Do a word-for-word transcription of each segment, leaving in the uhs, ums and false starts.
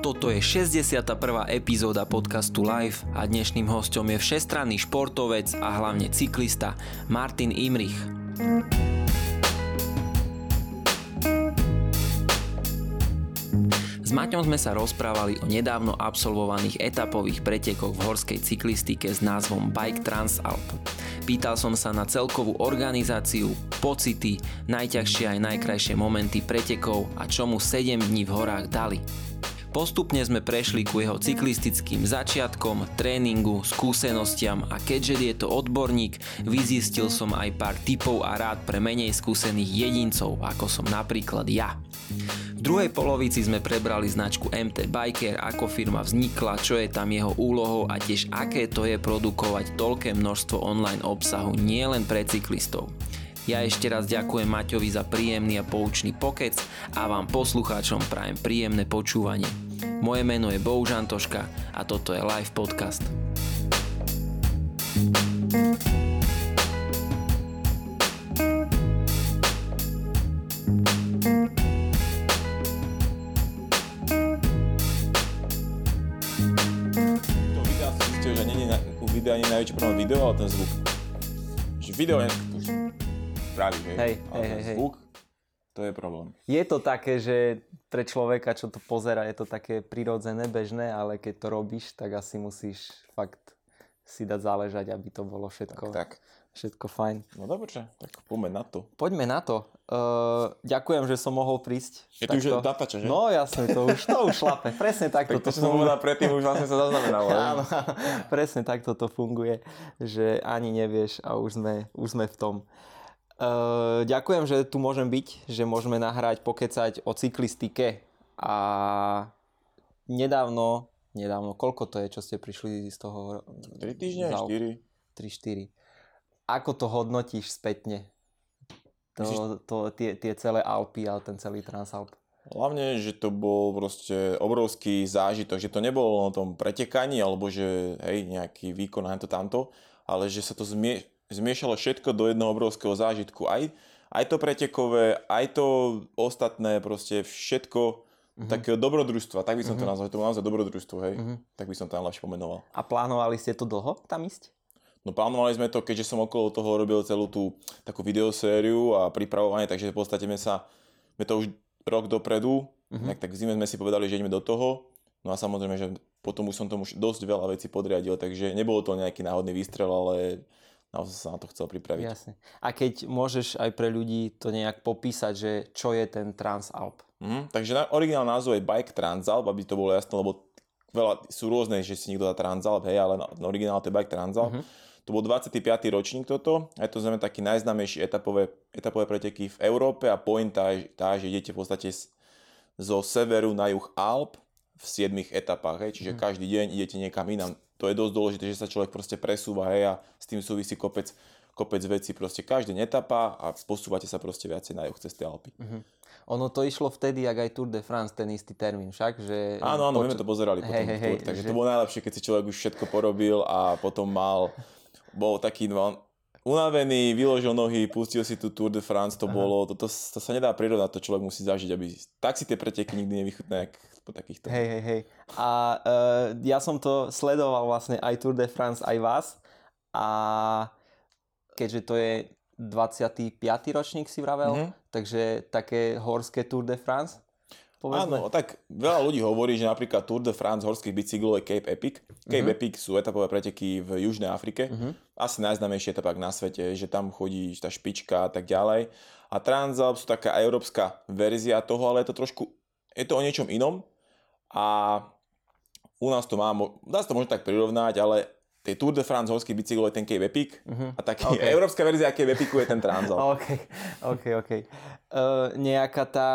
Toto je šesťdesiata prvá epizóda podcastu Live a dnešným hosťom je všestranný športovec a hlavne cyklista Martin Imrich. S Maťom sme sa rozprávali o nedávno absolvovaných etapových pretekoch v horskej cyklistike s názvom Bike Transalp. Pýtal som sa na celkovú organizáciu, pocity, najťažšie aj najkrajšie momenty pretekov a čo mu sedem dní v horách dali. Postupne sme prešli ku jeho cyklistickým začiatkom, tréningu, skúsenostiam a keďže je to odborník, vyzistil som aj pár tipov a rád pre menej skúsených jedincov, ako som napríklad ja. V druhej polovici sme prebrali značku em té Biker, ako firma vznikla, čo je tam jeho úlohou a tiež aké to je produkovať toľké množstvo online obsahu nielen pre cyklistov. Ja ešte raz ďakujem Maťovi za príjemný a poučný pokec a vám poslucháčom prajem príjemné počúvanie. Moje meno je Bohuž Antoška a toto je Live Podcast. To videa som zistil, že nie je na, u videa nie je najväčší problém video, ale ten zvuk. Že video je pravý, hej? Hej, ale hej, ten hej. zvuk, to je problém. Je to také, že pre človeka, čo to pozerá, je to také prirodzené, bežné, ale keď to robíš, tak asi musíš fakt si dať záležať, aby to bolo všetko, Tak, tak. všetko fajn. No dobre, tak poďme na to. Poďme na to. Uh, ďakujem, že som mohol prísť. Je tu už datača, že? No jasne, to už, to už šlape. Presne takto Tak to, to čo som funguje. povedal predtým, už vlastne sa zaznamenalo. Áno, presne takto to funguje, že ani nevieš a už sme, už sme v tom. Uh, ďakujem, že tu môžem byť, že môžeme nahrať, pokecať o cyklistike a nedávno, nedávno, koľko to je, čo ste prišli z toho? tri týždne, za- štyri. tri štyri. Ako to hodnotíš spätne? To, to, tie, tie celé Alpy a ten celý Transalp. Hlavne, že to bol proste obrovský zážitok, že to nebolo na tom pretekaní, alebo že hej, nejaký výkon a to tamto, ale že sa to zmie, zmiešalo všetko do jedného obrovského zážitku. Aj, aj to pretekové, aj to ostatné, proste všetko uh-huh. takého dobrodružstva, tak by som uh-huh. to nazval, to bolo naozaj dobrodružstvo, hej, uh-huh. tak by som to najlepšie pomenoval. A plánovali ste to dlho tam ísť? No plánovali sme to, keďže som okolo toho robil celú tú takú videosériu a pripravovanie, takže v podstate sme sa, sme to už rok dopredu, uh-huh. tak, tak v zime sme si povedali, že ideme do toho, no a samozrejme, že potom už som tomu dosť veľa vecí podriadil, takže nebolo to nejaký náhodný výstrel, ale naozaj sa na to chcel pripraviť. Jasne. A keď môžeš aj pre ľudí to nejak popísať, že čo je ten Transalp? Mhm, takže na, originál názov je Bike Transalp, aby to bolo jasné, lebo veľa sú rôzne, že si niekto dá Transalp, hej, ale na, na originál to je Bike Transalp. Uh-huh. To bol dvadsiaty piaty ročník toto, aj to znamená taký najznámejší etapové, etapové preteky v Európe a pointa je tá, že idete v podstate z, zo severu na juh Alp v siedmich etapách, hej, čiže uh-huh. každý deň idete niekam inám. To je dosť dôležité, že sa človek proste presúva, hej, a s tým súvisí kopec, kopec vecí, proste každý deň etapa a posúvate sa proste viacej na juh cez tie Alpy. Uh-huh. Ono to išlo vtedy, jak aj Tour de France, ten istý termín však, že... Áno, áno, poč- my sme to pozerali potom, hej, hej, hej, takže že... to bolo najlepšie, keď si človek už všetko porobil a potom mal, bol taký no, unavený, vyložil nohy, pustil si tu Tour de France, to Aha. bolo, to, to, to sa nedá prirovnať, to človek musí zažiť, aby tak si tie preteky nikdy nevychutná, jak po takýchto. Hej, hej, hej. A uh, ja som to sledoval vlastne aj Tour de France, aj vás a keďže to je dvadsiaty piaty ročník si vravel, mm-hmm. takže také horské Tour de France, povedzme. Áno, tak veľa ľudí hovorí, že napríklad Tour de France horských bicyklov je Cape Epic. Cape mm-hmm. Epic sú etapové preteky v Južnej Afrike. Mm-hmm. Asi najznámejší etapák na svete, že tam chodí tá špička a tak ďalej. A Transalp sú taká európska verzia toho, ale je to trošku, je to o niečom inom. A u nás to má, dá sa to možno tak prirovnať, ale tie Tour de France horských bicyklov je ten Cape Epic uh-huh. a taký okay. európska verzia Cape Epicu je ten Transalp. OK, OK, OK. Uh, nejaká tá...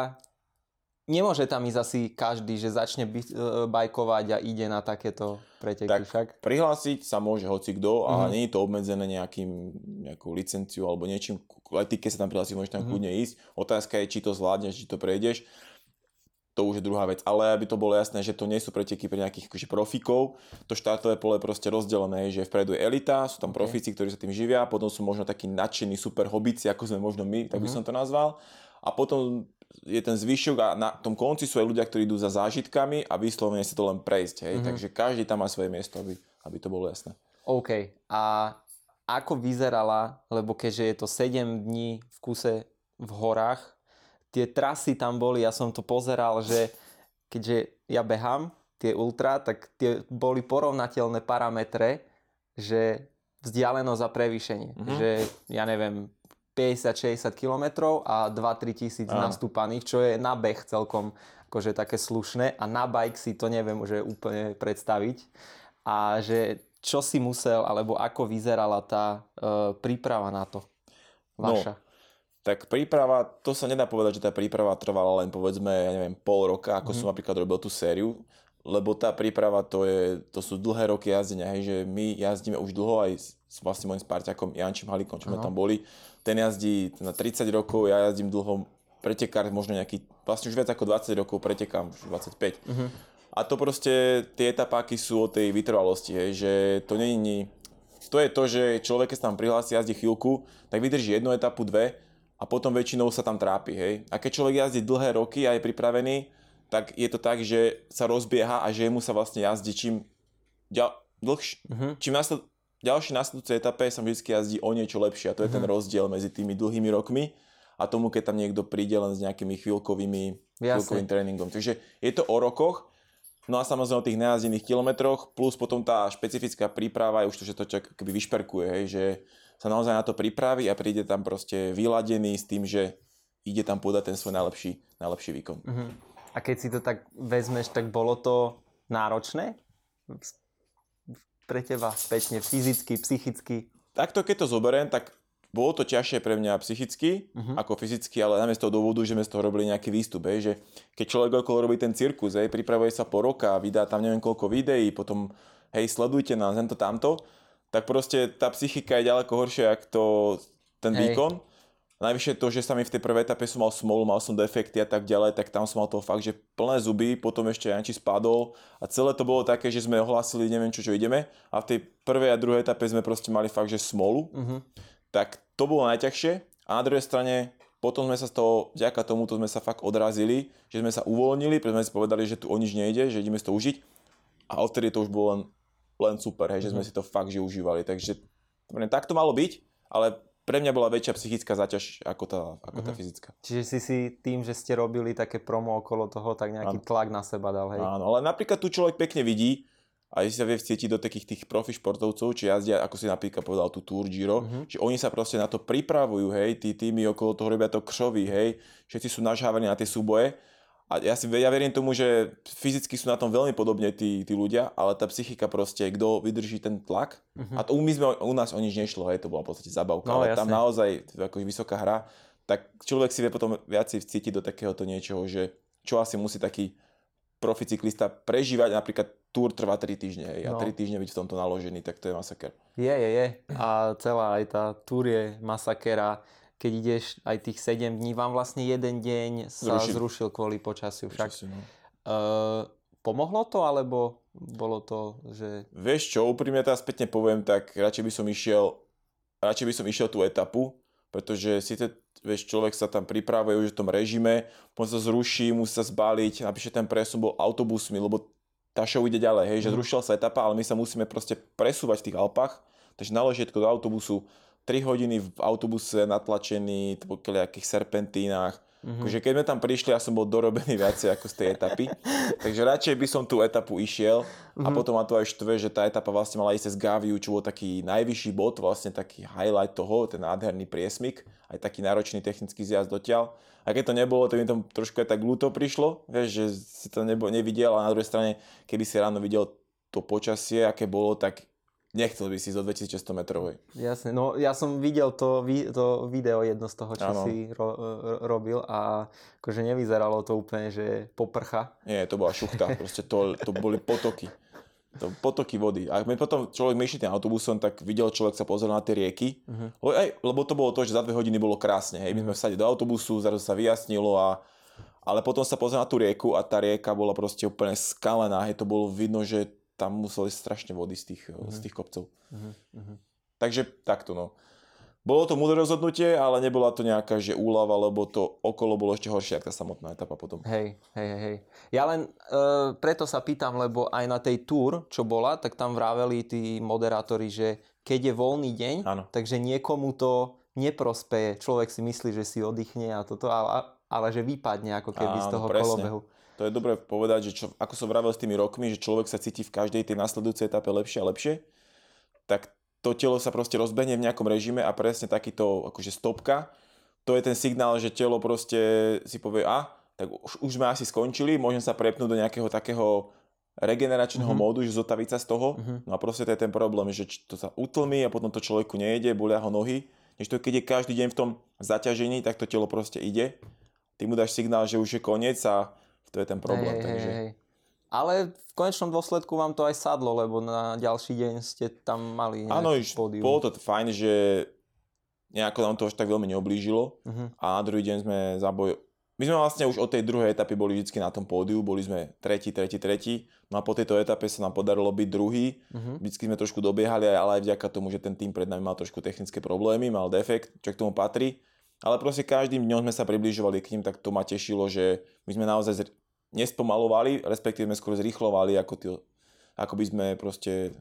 Nemôže tam ísť asi každý, že začne by, uh, bajkovať a ide na takéto preteky tak však? Prihlásiť sa môže hocikdo a uh-huh. nie je to obmedzené nejakým, nejakou licenciou alebo niečím. K etike sa tam prihlásiť, môžeš tam uh-huh. kľudne ísť. Otázka je, či to zvládneš, či to prejdeš. To už je druhá vec, ale aby to bolo jasné, že to nie sú preteky pre nejakých akože profíkov, to štartové pole je proste rozdelené, že vpredu je elita, sú tam okay. profíci, ktorí sa tým živia, potom sú možno takí nadšení super hobíci, ako sme možno my, tak by uh-huh. som to nazval, a potom je ten zvyšok a na tom konci sú aj ľudia, ktorí idú za zážitkami a vyslovene si to len prejsť, hej. Mm-hmm. Takže každý tam má svoje miesto, aby, aby to bolo jasné. OK. A ako vyzerala, lebo keďže je to sedem dní v kuse v horách, tie trasy tam boli, ja som to pozeral, že keďže ja behám tie ultra, tak tie boli porovnateľné parametre, že vzdialenosť a prevýšenie. Mm-hmm. Že, ja neviem, päťdesiat šesťdesiat kilometrov a dva tri tisíc nastúpaných, čo je na beh celkom akože také slušné a na bike si to neviem už úplne predstaviť. A že čo si musel, alebo ako vyzerala tá e, príprava na to vaša? No, tak príprava, to sa nedá povedať, že tá príprava trvala len povedzme, ja neviem, pol roka, ako mm. som napríklad robil tú sériu, lebo tá príprava to, je, to sú dlhé roky jazdenia, hej, že my jazdíme už dlho aj s, s vlastne môjim Sparťakom Jančím Halikom, čo sme tam boli. Ten jazdí na tridsať rokov, ja jazdím dlho, pretekár možno nejaký, vlastne už viac ako dvadsať rokov pretekám, už dvadsaťpäť. Uh-huh. A to proste, tie etapáky sú o tej vytrvalosti, hej, že to není, to je to, že človek, keď sa tam prihlási, jazdí chvíľku, tak vydrží jednu etapu, dve a potom väčšinou sa tam trápi, hej. A keď človek jazdí dlhé roky a je pripravený, tak je to tak, že sa rozbieha a že mu sa vlastne jazdí čím ďal, dlhš, uh-huh. čím nasled, ďalšie nasledujúce etape sa vždy jazdí o niečo lepšie a to je mm-hmm. ten rozdiel medzi tými dlhými rokmi a tomu, keď tam niekto príde len s nejakými chvíľkovými, chvíľkovým tréningom. Takže je to o rokoch, no a samozrejme o tých najazdených kilometroch, plus potom tá špecifická príprava je už to, že to čak keby vyšperkuje, hej, že sa naozaj na to pripraví a príde tam proste vyladený s tým, že ide tam podať ten svoj najlepší, najlepší výkon. Mm-hmm. A keď si to tak vezmeš, tak bolo to náročné? Pre teba späťne, fyzicky, psychicky? Takto keď to zoberiem, tak bolo to ťažšie pre mňa psychicky uh-huh. ako fyzicky, ale najmä z toho dôvodu, že sme z toho robili nejaký výstup, hej, že keď človek okolo robí ten cirkus, hej, pripravuje sa po roka, vydá tam neviem koľko videí, potom hej, sledujte nás, hento tamto, tak proste tá psychika je ďaleko horšia ako to, ten hej. výkon. Najvyššie to, že sa mi v tej prvej etape som mal smolu, mal som defekty a tak ďalej, tak tam som mal toho fakt, že plné zuby, potom ešte Janči spadol a celé to bolo také, že sme ohlásili neviem čo, čo ideme a v tej prvej a druhej etape sme proste mali fakt, že smolu, uh-huh. tak to bolo najťažšie a na druhej strane potom sme sa z toho, vďaka tomuto sme sa fakt odrazili, že sme sa uvoľnili, pretože sme si povedali, že tu o nič nejde, že ideme si to užiť a odtedy to už bolo len, len super, hej, uh-huh. že sme si to fakt, že užívali, takže tak to malo byť, ale pre mňa bola väčšia psychická záťaž ako tá, ako tá fyzická. Čiže si si tým, že ste robili také promo okolo toho, tak nejaký ano. tlak na seba dal, hej? Áno, ale napríklad tu človek pekne vidí, a si sa vie vcítiť do takých tých profi športovcov, či jazdia, ako si napríklad povedal, tú Tour Giro, uh-huh. že oni sa proste na to pripravujú, hej, tí týmy okolo toho robia to křoví, hej, všetci sú nažhávaní na tie súboje. A ja, si, ja verím tomu, že fyzicky sú na tom veľmi podobne tí, tí ľudia, ale tá psychika proste, kto vydrží ten tlak, uh-huh. a to my sme, u nás o nič nešlo, hej, to bola v podstate zabavka, no, ale jasne. Tam naozaj ako vysoká hra, tak človek si vie potom viac vcítiť do takéhoto niečoho, že čo asi musí taký proficyklista prežívať, napríklad Tour trvá tri týždne, hej, no. a tri týždne byť v tomto naložený, tak to je masaker. Je, je, je. A celá aj tá Tour je masakera. Keď ideš aj tých sedem dní, vám vlastne jeden deň sa zrušil, zrušil kvôli počasiu však. Počasiu, no. uh, pomohlo to, alebo bolo to, že... Vieš čo, úprimne teraz spätne poviem, tak radšej by som išiel, radšej by som išiel tú etapu, pretože si te, vieš, človek sa tam pripravuje už v tom režime, potom sa zruší, musí sa zbaliť, napíše ten presun bol autobusmi, lebo tá show ide ďalej, hej, že mm. zrušila sa etapa, ale my sa musíme proste presúvať v tých Alpách, takže na ložietko do autobusu, tri hodiny v autobuse natlačený, po nejakých serpentínach. Mm-hmm. Takže keď sme tam prišli, ja som bol dorobený viacej ako z tej etapy. Takže radšej by som tú etapu išiel. Mm-hmm. A potom ma to aj štve, že tá etapa vlastne mala ísť cez Gaviu, čo bol taký najvyšší bod, vlastne taký highlight toho, ten nádherný priesmyk, aj taký náročný technický zjazd dotiaľ. A keď to nebolo, to mi tam trošku aj tak ľúto prišlo, vieš, že si to nebo, nevidel a na druhej strane, keby si ráno videl to počasie, aké bolo, tak nechcel by si zo dvetisícšesťsto metrovej. Jasne, no ja som videl to, to video jedno z toho, čo ano. si ro, robil a akože nevyzeralo to úplne, že poprcha. Nie, to bola šuchta, proste to, to boli potoky. To potoky vody. A keď potom človek my išli tým autobusom, tak videl človek sa pozrel na tie rieky, uh-huh. lebo, aj, lebo to bolo to, že za dve hodiny bolo krásne. Hej. My sme vsadili do autobusu, zrazu sa vyjasnilo a ale potom sa pozrel na tú rieku a tá rieka bola proste úplne skalená. Hej, to bolo vidno, že tam museli strašne vody z tých, uh-huh. z tých kopcov. Uh-huh. Uh-huh. Takže takto, no. bolo to múdre rozhodnutie, ale nebola to nejaká, že úlava, lebo to okolo bolo ešte horšie, ako tá samotná etapa potom. Hej, hej, hej. Ja len e, preto sa pýtam, lebo aj na tej tour, čo bola, tak tam vraveli tí moderátori, že keď je voľný deň, Áno. takže niekomu to neprospeje. Človek si myslí, že si oddychne a toto, ale, ale že vypadne ako keby Áno, z toho presne. kolobehu. To je dobré povedať, že čo, ako som vravel s tými rokmi, že človek sa cíti v každej tej nasledujúcej etape lepšie a lepšie, tak to telo sa proste rozbehne v nejakom režime a presne takýto akože stopka, to je ten signál, že telo proste si povie, a tak už, už sme asi skončili, môžem sa prepnúť do nejakého takého regeneračného mm-hmm. módu, že zotaviť sa z toho. Mm-hmm. No a proste to je ten problém, že to sa utlmí a potom to človeku nejde, bolia ho nohy. Než to keď je každý deň v tom zaťažení, tak to telo proste ide. Ty mu dáš signál, že už je koniec a to je ten problém. Hej, takže... hej, hej. Ale v konečnom dôsledku vám to aj sadlo, lebo na ďalší deň ste tam mali nejaký Áno, pódium. bolo to fajn, že nejako nám to až tak veľmi neoblížilo uh-huh. a na druhý deň sme zaboj... My sme vlastne už od tej druhej etapy boli vždy na tom pódiu, boli sme tretí, tretí, tretí, no a po tejto etape sa nám podarilo byť druhý. Uh-huh. Vždycky sme trošku dobiehali, ale aj vďaka tomu, že ten tým pred nami mal trošku technické problémy, mal defekt, čo k tomu patrí. Ale proste každým dňom sme sa približovali k ním, tak to ma tešilo, že my sme naozaj zr- nespomalovali, respektíve sme skôr zrýchlovali, ako, tí, ako by sme proste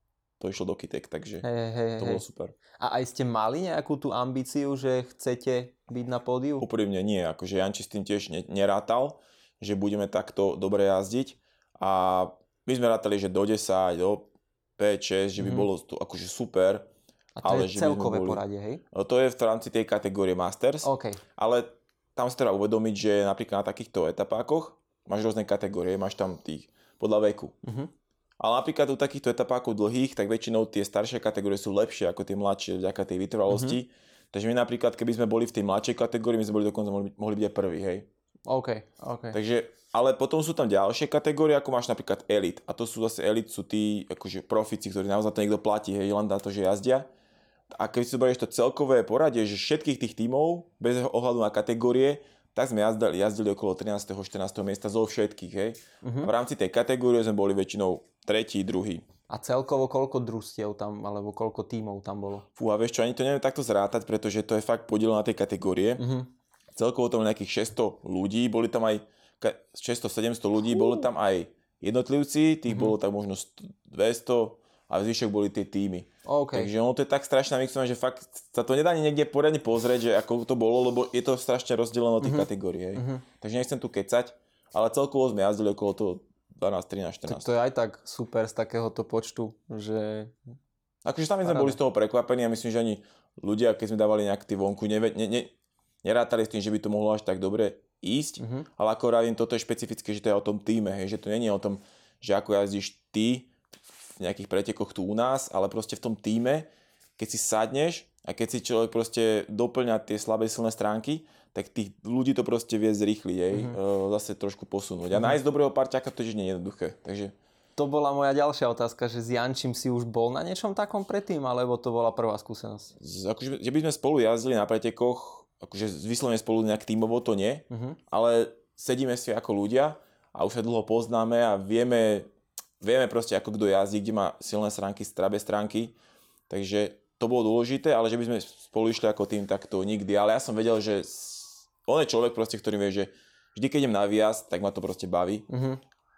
to išlo do kytek, takže hej, hej, to hej. bolo super. A aj ste mali nejakú tú ambíciu, že chcete byť na pódiu? Úprimne nie, akože Janči s tým tiež ne- nerátal, že budeme takto dobre jazdiť a my sme rátali, že do desať, do päť, šesť, že by mm-hmm. bolo to akože super. A to ale je že celkové boli... poradie, hej? To je v rámci tej kategórie Masters, okay. Ale tam si treba uvedomiť, že napríklad na takýchto etapákoch máš rôzne kategórie, máš tam tých podľa veku. Uh-huh. Ale napríklad u takýchto etapákov dlhých, tak väčšinou tie staršie kategórie sú lepšie ako tie mladšie vďaka tej vytrvalosti. Uh-huh. Takže my napríklad, keby sme boli v tej mladšej kategórii, my sme boli dokonca mohli byť, mohli byť aj prvý, hej. OK, OK. Takže, ale potom sú tam ďalšie kategórie, ako máš napríklad Elite. A to sú zase Elite, sú tí akože profici, ktorí naozaj to niekto platí, hej, len na to, že jazdia. A keď si zoberieš to celkové poradie, že všetkých tých tímov, bez ohľadu na kategórie, tak sme jazdili, jazdili okolo trinásteho štrnásteho miesta zo všetkých, hej. Uh-huh. A v rámci tej kategórie sme boli väčšinou tretí, druhý. A celkovo koľko družstiev tam, alebo koľko tímov tam bolo? Fú, a vieš čo, ani to neviem takto zrátať, pretože to je fakt podiel na tej kategórie. Uh-huh. Celkovo tam nejakých šesťsto ľudí, boli tam aj šesťsto sedemsto ľudí, uh. boli tam aj jednotlivci, tých uh-huh. bolo tam možno dvesto a zvyšok boli tie týmy. Okay. Takže ono to je tak strašné mixované, že fakt sa to nedá niekde poriadne pozrieť, že ako to bolo, lebo je to strašne rozdelené od tých uh-huh. kategórií. Hej. Uh-huh. Takže nechcem tu kecať, ale celkovo sme jazdili okolo toho dvanásť, trinásť, štrnásť. Tak to je aj tak super z takéhoto počtu, že... Akože tam sme boli z toho prekvapení a myslím, že ani ľudia, keď sme dávali nejak tie vonku, ne, ne, ne, nerátali s tým, že by to mohlo až tak dobre ísť, uh-huh. ale ako rádim, toto je špecifické, že to je o tom týme, hej, že to nie je o tom, že ako jazdíš ty v nejakých pretekoch tu u nás, ale proste v tom týme, keď si sadneš a keď si človek proste doplňa tie slabé silné stránky, tak tých ľudí to proste vie zrýchliť, jej, mm-hmm. zase trošku posunúť. A nájsť dobrého parťáka to je nie je jednoduché. Takže... To bola moja ďalšia otázka, že s Jančím si už bol na niečom takom predtým, alebo to bola prvá skúsenosť? Z, akože, že by sme spolu jazdili na pretekoch, akože vyslovene spolu nejak tímovo to nie, mm-hmm. ale sedíme si ako ľudia a už sa dlho poznáme a vieme... Vieme proste, ako kto jazdí, kde má silné stránky, slabé stránky. Takže to bolo dôležité, ale že by sme spolu išli ako tým, tak to nikdy. Ale ja som vedel, že on je človek proste, ktorý vie, že vždy, keď idem na výjazd, tak ma to proste baví. Uh-huh.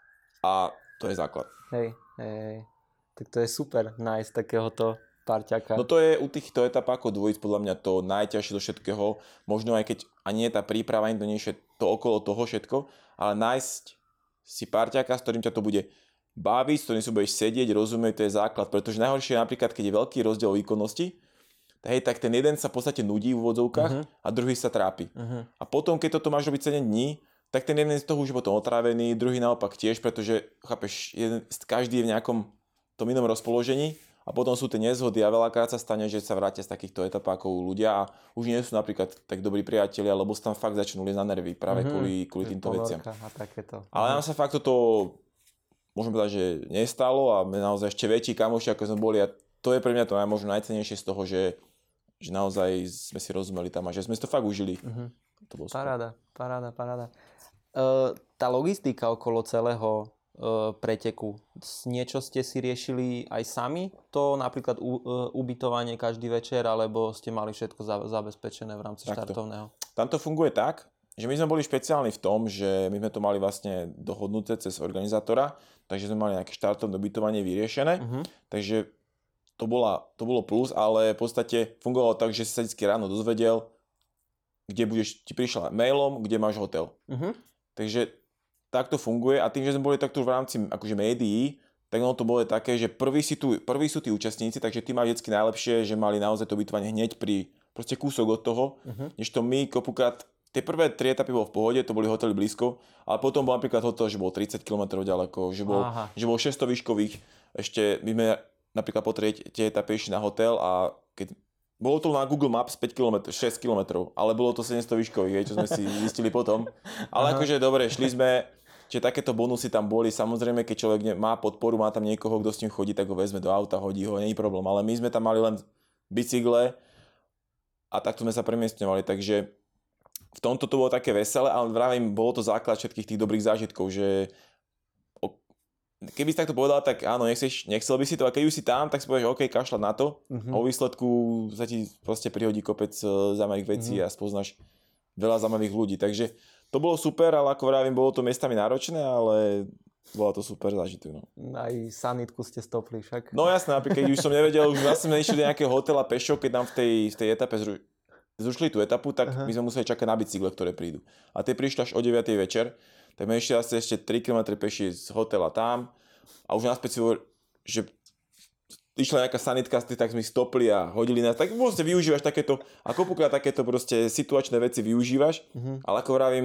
A to je základ. Hej, hej, tak to je super nájsť takéhoto parťaka. No to je u týchto etap ako dvojic podľa mňa to najťažšie do všetkého. Možno aj keď ani je tá príprava, ani to nie je to okolo toho všetko, ale nájsť si parťaka, s ktorým ťa to bude baviť, s ktorým si budeš sedieť, rozumieť, to je základ, pretože najhoršie je napríklad, keď je veľký rozdiel výkonnosti, hej, tak ten jeden sa v podstate nudí v úvodzovkách uh-huh. a druhý sa trápi. Uh-huh. A potom, keď toto máš robiť sedem dní, tak ten jeden z toho už je potom otrávený, druhý naopak tiež, pretože, chápeš, jeden, každý je v nejakom tom inom rozpoložení a potom sú tie nezhody a veľakrát sa stane, že sa vrátia z takýchto etapákov ľudia a už nie sú napríklad tak dobrí priatelia, lebo sa tam fakt začnú liesť na nervy práve uh-huh. kvôli, kvôli týmto veciam. Ale nám sa fakt toto môžem povedať, že nestalo a naozaj ešte väčší kamoši, ako sme boli a to je pre mňa to možno najcennejšie z toho, že, že naozaj sme si rozumeli tam a že sme si to fakt užili. Uh-huh. To bolo paráda, paráda, paráda. Uh, tá logistika okolo celého preteku. Niečo ste si riešili aj sami? To napríklad u, ubytovanie každý večer, alebo ste mali všetko za, zabezpečené v rámci Takto. štartovného? Tam to funguje tak, že my sme boli špeciálni v tom, že my sme to mali vlastne dohodnuté cez organizátora, takže sme mali nejaké štartovné ubytovanie vyriešené, uh-huh. takže to, bola, to bolo plus, ale v podstate fungovalo tak, že si sa vždy ráno dozvedel, kde budeš, ti prišla mailom, kde máš hotel. Uh-huh. Takže tak to funguje a tým, že sme boli takto v rámci akože médií, tak ono to bolo také, že prví, si tu, prví sú tí účastníci, takže tí majú vždy najlepšie, že mali naozaj to ubytovanie hneď pri proste kúsok od toho, uh-huh. než to my kopukrát, tie prvé tri etapy bolo v pohode, to boli hotely blízko, ale potom bol napríklad hotel, že bol tridsať kilometrov ďaleko, že bol, že bol šesťsto výškových, ešte my sme napríklad po tretej etape išli na hotel a keď bolo to na Google Maps päť kilometrov, šesť kilometrov, ale bolo to sedemsto výškových, čo sme si zistili potom. Ale akože dobre, šli sme, čiže takéto bonusy tam boli. Samozrejme, keď človek má podporu, má tam niekoho, kto s ním chodí, tak ho vezme do auta, hodí ho, nie je problém. Ale my sme tam mali len bicykle a takto sme sa premiestňovali, takže v tomto to bolo také veselé, ale vravím, bolo to základ všetkých tých dobrých zážitkov, že keby si takto povedal, tak áno, nechceš, nechcel by si to, a keď už si tam, tak si povieš, OK, kašľať na to. Uh-huh. A vo výsledku sa ti proste prihodí kopec zaujímavých vecí uh-huh. a spoznáš veľa zaujímavých ľudí. Takže to bolo super, ale ako vravím, bolo to miestami náročné, ale bola to super zážitok. No. Aj sanitku ste stopli však. No jasné, napríklad, keď už som nevedel, už vlastne sme išli do nejakého hotela pešo, keď nám v tej, v tej etape zru, zrušili tú etapu, tak uh-huh. my sme museli čakať na bicykle, ktoré prídu. A tie prišli až o deviatej večer. Tak sme išli asi ešte tri kilometre peši z hotela tam a už naspäť si hovorili, že išla nejaká sanitka, tak sme ich stopli a hodili nás. Tak vlastne využívaš takéto, a koľkokrát takéto proste situačné veci využívaš, mm-hmm. ale ako vravím,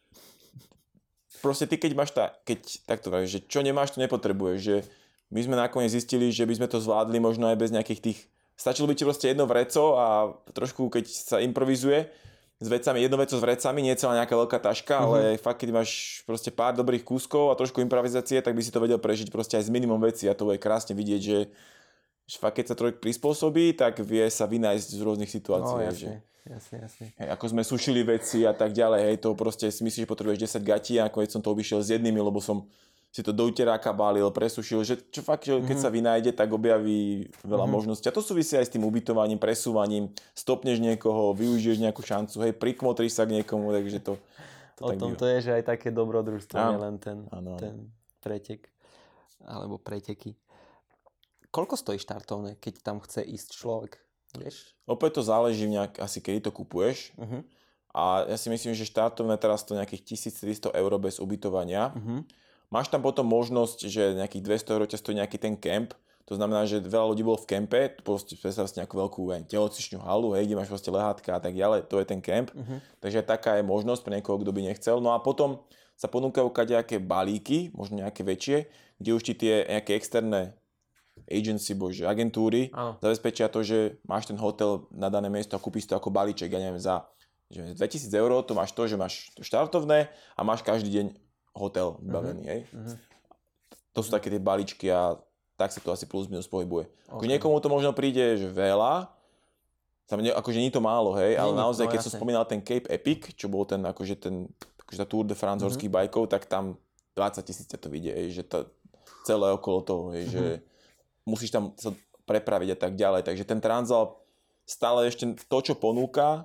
proste ty keď máš tá, keď takto vravíš, že čo nemáš, to nepotrebuješ, že my sme nakoniec zistili, že by sme to zvládli možno aj bez nejakých tých, stačilo by ti proste jedno vreco a trošku keď sa improvizuje, s vecami, jedno veco s vrecami, nie celá nejaká veľká taška, uh-huh. ale fakt, keď máš proste pár dobrých kúskov a trošku improvizácie, tak by si to vedel prežiť proste aj s minimum vecí a to je krásne vidieť, že, že fakt, keď sa človek prispôsobí, tak vie sa vynájsť z rôznych situácií. No, jasne, že, jasne, jasne. Hej, ako sme sušili veci a tak ďalej, hej, to proste si myslíš, že potrebuješ desať gatí a nakoniec som to obišiel s jednými, lebo som si to do uteráka balil, presušil, že čo fakt, že keď mm-hmm. sa vynájde, tak objaví veľa mm-hmm. možností. A to súvisí aj s tým ubytovaním, presúvaním, stopneš niekoho, využiješ nejakú šancu, hej, prikmotríš sa k niekomu, takže to, to o tak tom býva. to je, že aj také dobrodružstvo, Áno. nielen ten, Áno. ten pretek, alebo preteky. Koľko stojí štartovné, keď tam chce ísť človek, vieš? Opäť to záleží nejak, asi kedy to kupuješ. Uh-huh. A ja si myslím, že štartovné teraz to nejakých tisíctristo eur bez ubytovania. Uh-huh. Máš tam potom možnosť, že nejakých dvesto eur ťa stojí nejaký ten kemp. To znamená, že veľa ľudí bolo v kempe, proste predstav si nejakú veľkú telocvičňu halu, hej, kde máš proste lehátka a tak ďalej, to je ten kemp. Uh-huh. Takže taká je možnosť pre niekoho, kto by nechcel. No a potom sa ponúkajú kadejaké balíky, možno nejaké väčšie, kde už ti tie nejaké externé agency, bože, agentúry uh-huh. zabezpečia to, že máš ten hotel na dané miesto a kúpiš to ako balíček, ja neviem, za že dvetisíc eur to máš to, že máš to štartovné a máš každý deň hotel vybavený, uh-huh. hej. Uh-huh. To sú také tie balíčky a tak sa to asi plus minus pohybuje. Okay. Ako niekomu to možno príde, že veľa, ne, akože nie to málo, hej, ale nie, naozaj, no, keď jasne. Som spomínal ten Cape Epic, čo bol ten, akože ten, akože tá Tour de France uh-huh. horských bajkov, tak tam dvadsať tisíc to vidie, hej, že to celé okolo toho, hej, uh-huh. že musíš tam sa prepraviť a tak ďalej. Takže ten Transalp stále ešte to, čo ponúka,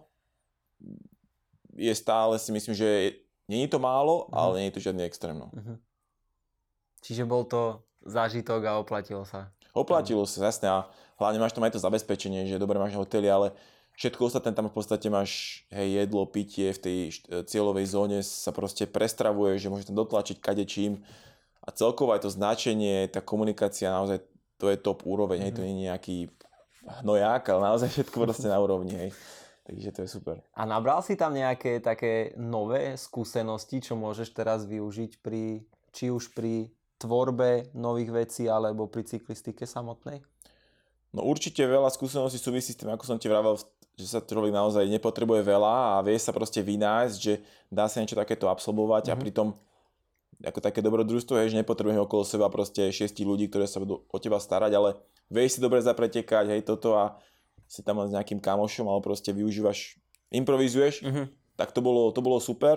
je stále, si myslím, že nie je to málo, uh-huh. ale nie je to žiadny extrém. No. Uh-huh. Čiže bol to zážitok a oplatilo sa. Oplatilo sa, jasne. A hlavne máš tam aj to zabezpečenie, že dobre máš hotely, ale všetko ostatné tam v podstate máš, hej, jedlo, pitie, v tej cieľovej zóne sa proste prestravuje, že môžeš tam dotlačiť kadečím. A celkovo aj to značenie, tá komunikácia, naozaj to je top úroveň, uh-huh. hej, to nie je nejaký hnoják, ale naozaj všetko proste na úrovni, hej. Takže to je super. A nabral si tam nejaké také nové skúsenosti, čo môžeš teraz využiť pri, či už pri tvorbe nových vecí, alebo pri cyklistike samotnej? No určite veľa skúseností súvisí s tým, ako som ti vravel, že sa človek naozaj nepotrebuje veľa a vie sa proste vynájsť, že dá sa niečo takéto absolvovať mm-hmm. a pritom ako také dobrodružstvo je, že nepotrebujeme okolo seba proste šiesti ľudí, ktorí sa budú o teba starať, ale vieš si dobre zapretekať, hej, toto a si tam s nejakým kamošom, ale proste využívaš, improvizuješ, uh-huh. tak to bolo, to bolo super.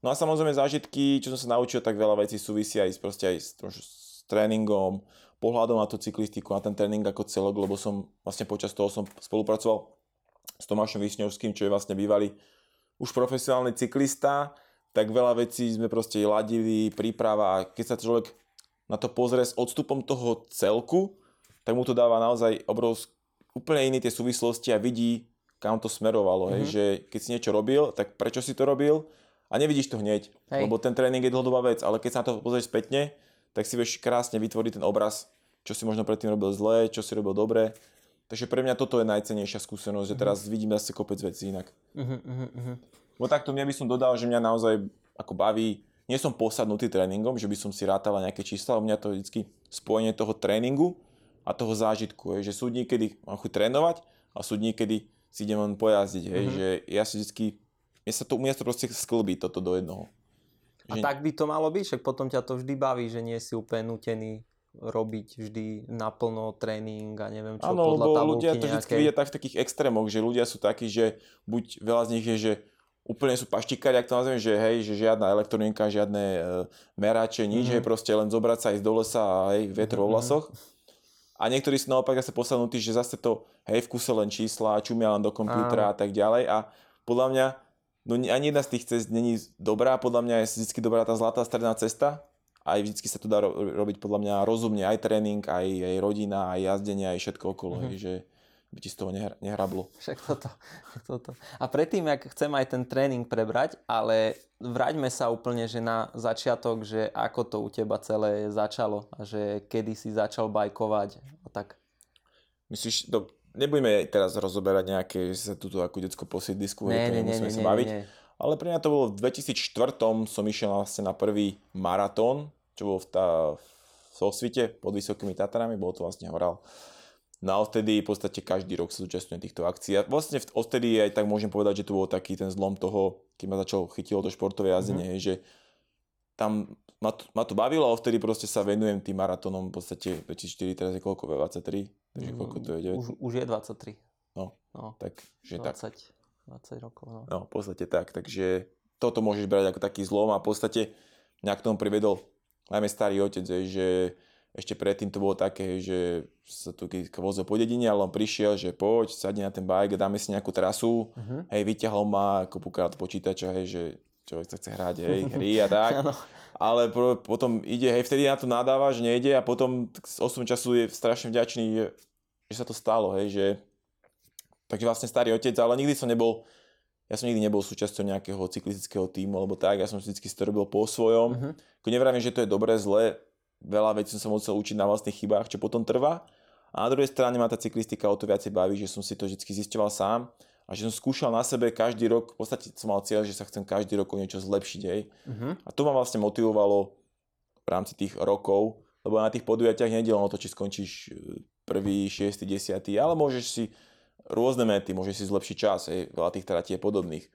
No a samozrejme zážitky, čo som sa naučil, tak veľa vecí súvisí aj, proste aj s, s tréningom, pohľadom na tú cyklistiku, na ten tréning ako celok, lebo som vlastne počas toho som spolupracoval s Tomášom Višňovským, čo je vlastne bývalý už profesionálny cyklista, tak veľa vecí sme proste ladili, príprava a keď sa človek na to pozrie s odstupom toho celku, tak mu to dáva naozaj obrovský, úplne iné tie súvislosti a vidí, kam to smerovalo, mm-hmm. hej, že keď si niečo robil, tak prečo si to robil a nevidíš to hneď, hej. Lebo ten tréning je dlhodobá vec, ale keď sa na to pozrieš spätne, tak si vieš krásne vytvoriť ten obraz, čo si možno predtým robil zle, čo si robil dobre. Takže pre mňa toto je najcennejšia skúsenosť, že teraz mm-hmm. vidím zase kopec vecí inak. Mm-hmm. Bo takto mne by som dodal, že mňa naozaj ako baví, nie som posadnutý tréningom, že by som si rátal nejaké čísla, u mňa to je vždycky spojenie toho tréningu a toho zážitku, hej, že sú dní, kedy mám chuť trénovať a sú dní, kedy si idem len pojazdiť, hej, mm-hmm. že ja si vždycky, mne sa to, mne sa to proste sklbí toto do jednoho. A že... tak by to malo byť, však potom ťa to vždy baví, že nie si úplne nutený robiť vždy naplno tréning a neviem čo, ano, podľa tabulky ľudia to vždy vidia tak v takých extrémoch, že ľudia sú takí, že buď veľa z nich je, že úplne sú paštikári, ak to nazviem, že hej, že žiadna elektronika, žiadne e, meráče, nič, mm-hmm. hej, proste len zobrať sa, ísť do lesa a hej, vietor vo vlasoch. Mm-hmm. A niektorí sú naopak zase posadnutí, že zase to, hej, v kuse len čísla, čumia len do kompútera a tak ďalej. A podľa mňa, no ani jedna z tých cest není dobrá, podľa mňa je vždy dobrá tá zlatá stredná cesta. Aj vždy sa to dá ro- robiť podľa mňa rozumne, aj tréning, aj, aj rodina, aj jazdenie, aj všetko okolo, mm-hmm. hej, že by ti z toho nehr- nehrablo. Však toto, toto. A predtým, ak chcem aj ten tréning prebrať, ale vráťme sa úplne, že na začiatok, že ako to u teba celé začalo a že kedy si začal bajkovať a tak. Myslíš, do, nebudeme teraz rozoberať nejaké, že sa tuto ako decko posídlisku, ne, ne, nemusíme ne, sa ne, baviť. Ne, ne. Ale pre mňa to bolo v dvetisícštyri som išiel vlastne na prvý maratón, čo bol v, tá, v Sosvite pod Vysokými Tatrami, bolo to vlastne Horal. No a odtedy v podstate každý rok sa zúčastňujem týchto akcií. A vlastne odtedy aj tak môžem povedať, že to bol taký ten zlom toho, keď ma začalo chytilo to športové jazdenie, mm-hmm. že tam ma to, ma to bavilo a odtedy proste sa venujem tým maratónom v podstate dvetisícštyri, teraz je koľko, dvadsaťtri? Takže koľko to je? deväť? Už, už je dvadsaťtri. No, no tak, že dvadsať, tak. dvadsať rokov, no. No, v podstate tak, takže toto môžeš brať ako taký zlom a v podstate mňa k tomu privedol najmä starý otec, že ešte predtým to bolo také, že sa tu vozil po dedine, ale on prišiel, že poď, sadni na ten bike, dáme si nejakú trasu, uh-huh. hej, vyťahol ma kopukrát počítača, hej, že človek sa chce hrať, hej, hry a tak. Ale pro, potom ide, hej, vtedy na to nadáva, že nejde a potom z osem času je strašne vďačný, že, že sa to stalo, hej, že takže vlastne starý otec, ale nikdy som nebol, ja som nikdy nebol súčasťou nejakého cyklistického tímu, alebo tak, ja som vždycky si to robil po svojom. Uh-huh. Ako nevravím, že to je dobré, zlé, veľa vecí som sa musel učiť na vlastných chybách, čo potom trvá. A na druhej strane ma tá cyklistika o to viacej baví, že som si to vždy zisťoval sám a že som skúšal na sebe každý rok, v podstate som mal cieľ, že sa chcem každý rok o niečo zlepšiť. Hej. Uh-huh. A to ma vlastne motivovalo v rámci tých rokov, lebo na tých podujatiach nejde len o to, či skončíš prvý, šiestý, desiatý, ale môžeš si rôzne méty, môžeš si zlepšiť čas, hej, veľa tých tratí je podobných.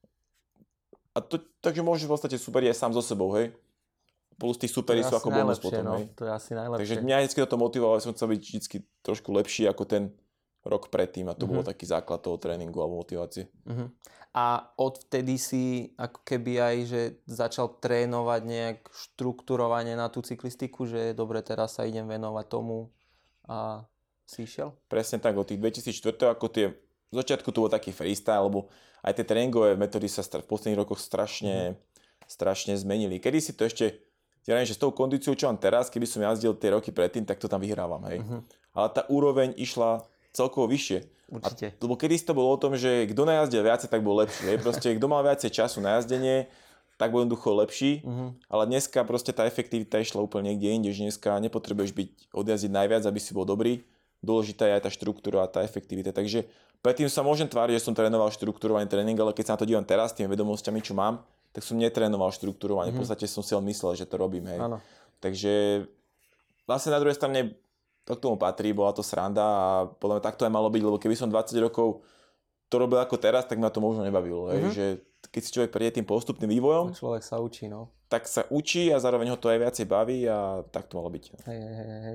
A to, takže môžeš v podstate superiť aj sám so sebou, hej. Plus tých superí sú ako bonus potom, no. hej. To je asi najlepšie. Takže mňa vždy toto motivovalo, som chcel byť vždy trošku lepší ako ten rok predtým a to uh-huh. bolo taký základ toho tréningu alebo motivácie. Uh-huh. A odvtedy si ako keby aj, že začal trénovať nejak štruktúrovane na tú cyklistiku, že dobre, teraz sa idem venovať tomu a si išiel? Presne tak, od tých dvetisícštyri ako tie, v začiatku to bol taký freestyle, lebo aj tie tréningové metódy sa v posledných rokoch strašne, uh-huh. strašne zmenili. Kedy si to ešte ja neviem, že s tou kondíciou, čo mám teraz, keby som jazdil tie roky predtým, tak to tam vyhrávam, hej. Uh-huh. Ale tá úroveň išla celkovo vyššie. Určite. A, lebo kedysi to bolo o tom, že kto najazdil viacej, tak bol lepší, hej. Proste, kto mal viacej času na jazdenie, tak bol jednoducho lepší. Uh-huh. Ale dneska proste tá efektivita išla úplne niekde inde, že dneska nepotrebuješ byť odjazdiť najviac, aby si bol dobrý. Dôležitá je aj tá štruktúra a tá efektivita. Takže predtým sa môžem tváriť, že som trénoval štruktúrovaný tréning, ale keď sa na to dívam teraz, tými vedomosťami, čo mám, tak som netrénoval štruktúrovanie. Mm-hmm. V podstate som si len myslel, že to robím. Hej. Áno. Takže vlastne na druhej strane to k tomu patrí, bola to sranda a podľa mňa tak to aj malo byť, lebo keby som dvadsať rokov to robil ako teraz, tak ma to možno nebavilo. Mm-hmm. Hej. Že keď si človek prejde tým postupným vývojom, človek sa učí, no. Tak sa učí a zároveň ho to aj viacej baví a tak to malo byť. Hej, hej, hej.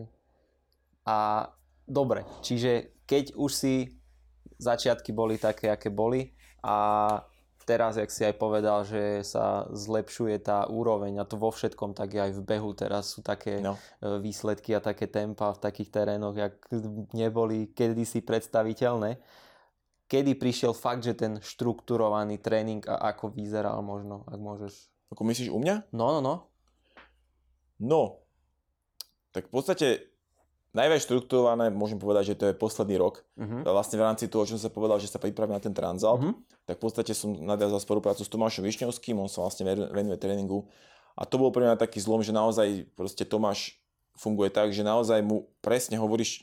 A dobre, čiže keď už si začiatky boli také, aké boli a teraz, jak si aj povedal, že sa zlepšuje tá úroveň a to vo všetkom, tak aj v behu teraz sú také no. výsledky a také tempa v takých terénoch, jak neboli kedysi predstaviteľné. Kedy prišiel fakt, že ten štrukturovaný tréning a ako vyzeral možno, ak môžeš? Ako myslíš u mňa? No, no, no. No, tak v podstate najviac štrukturované, môžem povedať, že to je posledný rok. Uh-huh. Vlastne v rámci toho, čo som sa povedal, že sa pripravím na ten Transalp, uh-huh. tak v podstate som nadviazal spoluprácu s Tomášom Višňovským, on sa vlastne venuje tréningu. A to bol pre mňa taký zlom, že naozaj proste Tomáš funguje tak, že naozaj mu presne hovoríš,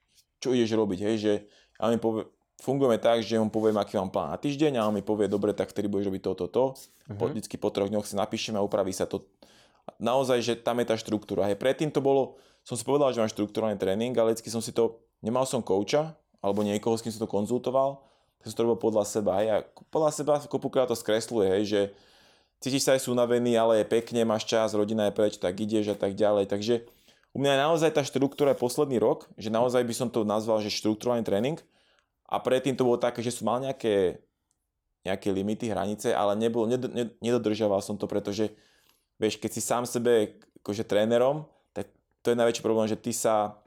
čo ideš robiť, hej, že a mi povie, fungujeme tak, že on poviem, aký mám plán na týždeň a on mi povie, dobre, tak vtedy budeš robiť toto, to. Uh-huh. Po, vždycky po troch dňoch si napíšeme a upraví sa to. Naozaj, že tam je tá štruktúra. Hej, predtým to bolo, som si povedal, že mám štruktúrovaný tréning, ale vždycky som si to, nemal som kouča, alebo niekoho, s kým som to konzultoval, tak som to robil podľa seba. Hej, a podľa seba kopukrát to skresluje, hej, že cítiš sa aj unavený, ale je pekne, máš čas, rodina je preč, tak ideš a tak ďalej. Takže u mňa je naozaj tá štruktúra posledný rok, že naozaj by som to nazval, že štruktúrovaný tréning. A predtým to bolo také, že som mal nejaké, nejaké limity, hranice, ale nebol, ned, ned, nedodržiaval som to, pretože vieš, keď si sám sebe akože trénerom, tak to je najväčší problém, že ty sa,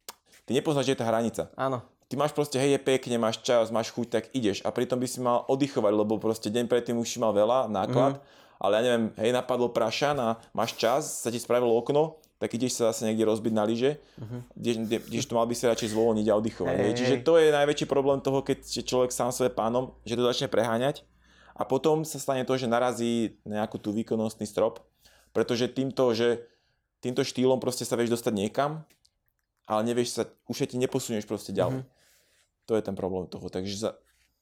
ty nepoznáš, že je tá hranica. Áno. Ty máš proste, hej, je pekne, máš čas, máš chuť, tak ideš. A pritom by si mal oddychovať, lebo proste deň predtým už si mal veľa náklad, mm. ale ja neviem, hej, napadlo prašan a máš čas, sa ti spravilo okno, tak ideš sa zase niekde rozbiť na lyže, mm-hmm. kdež to mal by si radšej zvoloniť a oddychovať. Hey, Čiže to je najväčší problém toho, keď je človek sám sebe pánom, že to začne preháňať a potom sa stane to, že narazí nejakú tú výkonnostný strop, pretože týmto, že týmto štýlom proste sa vieš dostať niekam, ale nevieš sa, už ti neposunieš proste ďalej. Mm-hmm. To je ten problém toho. Takže za...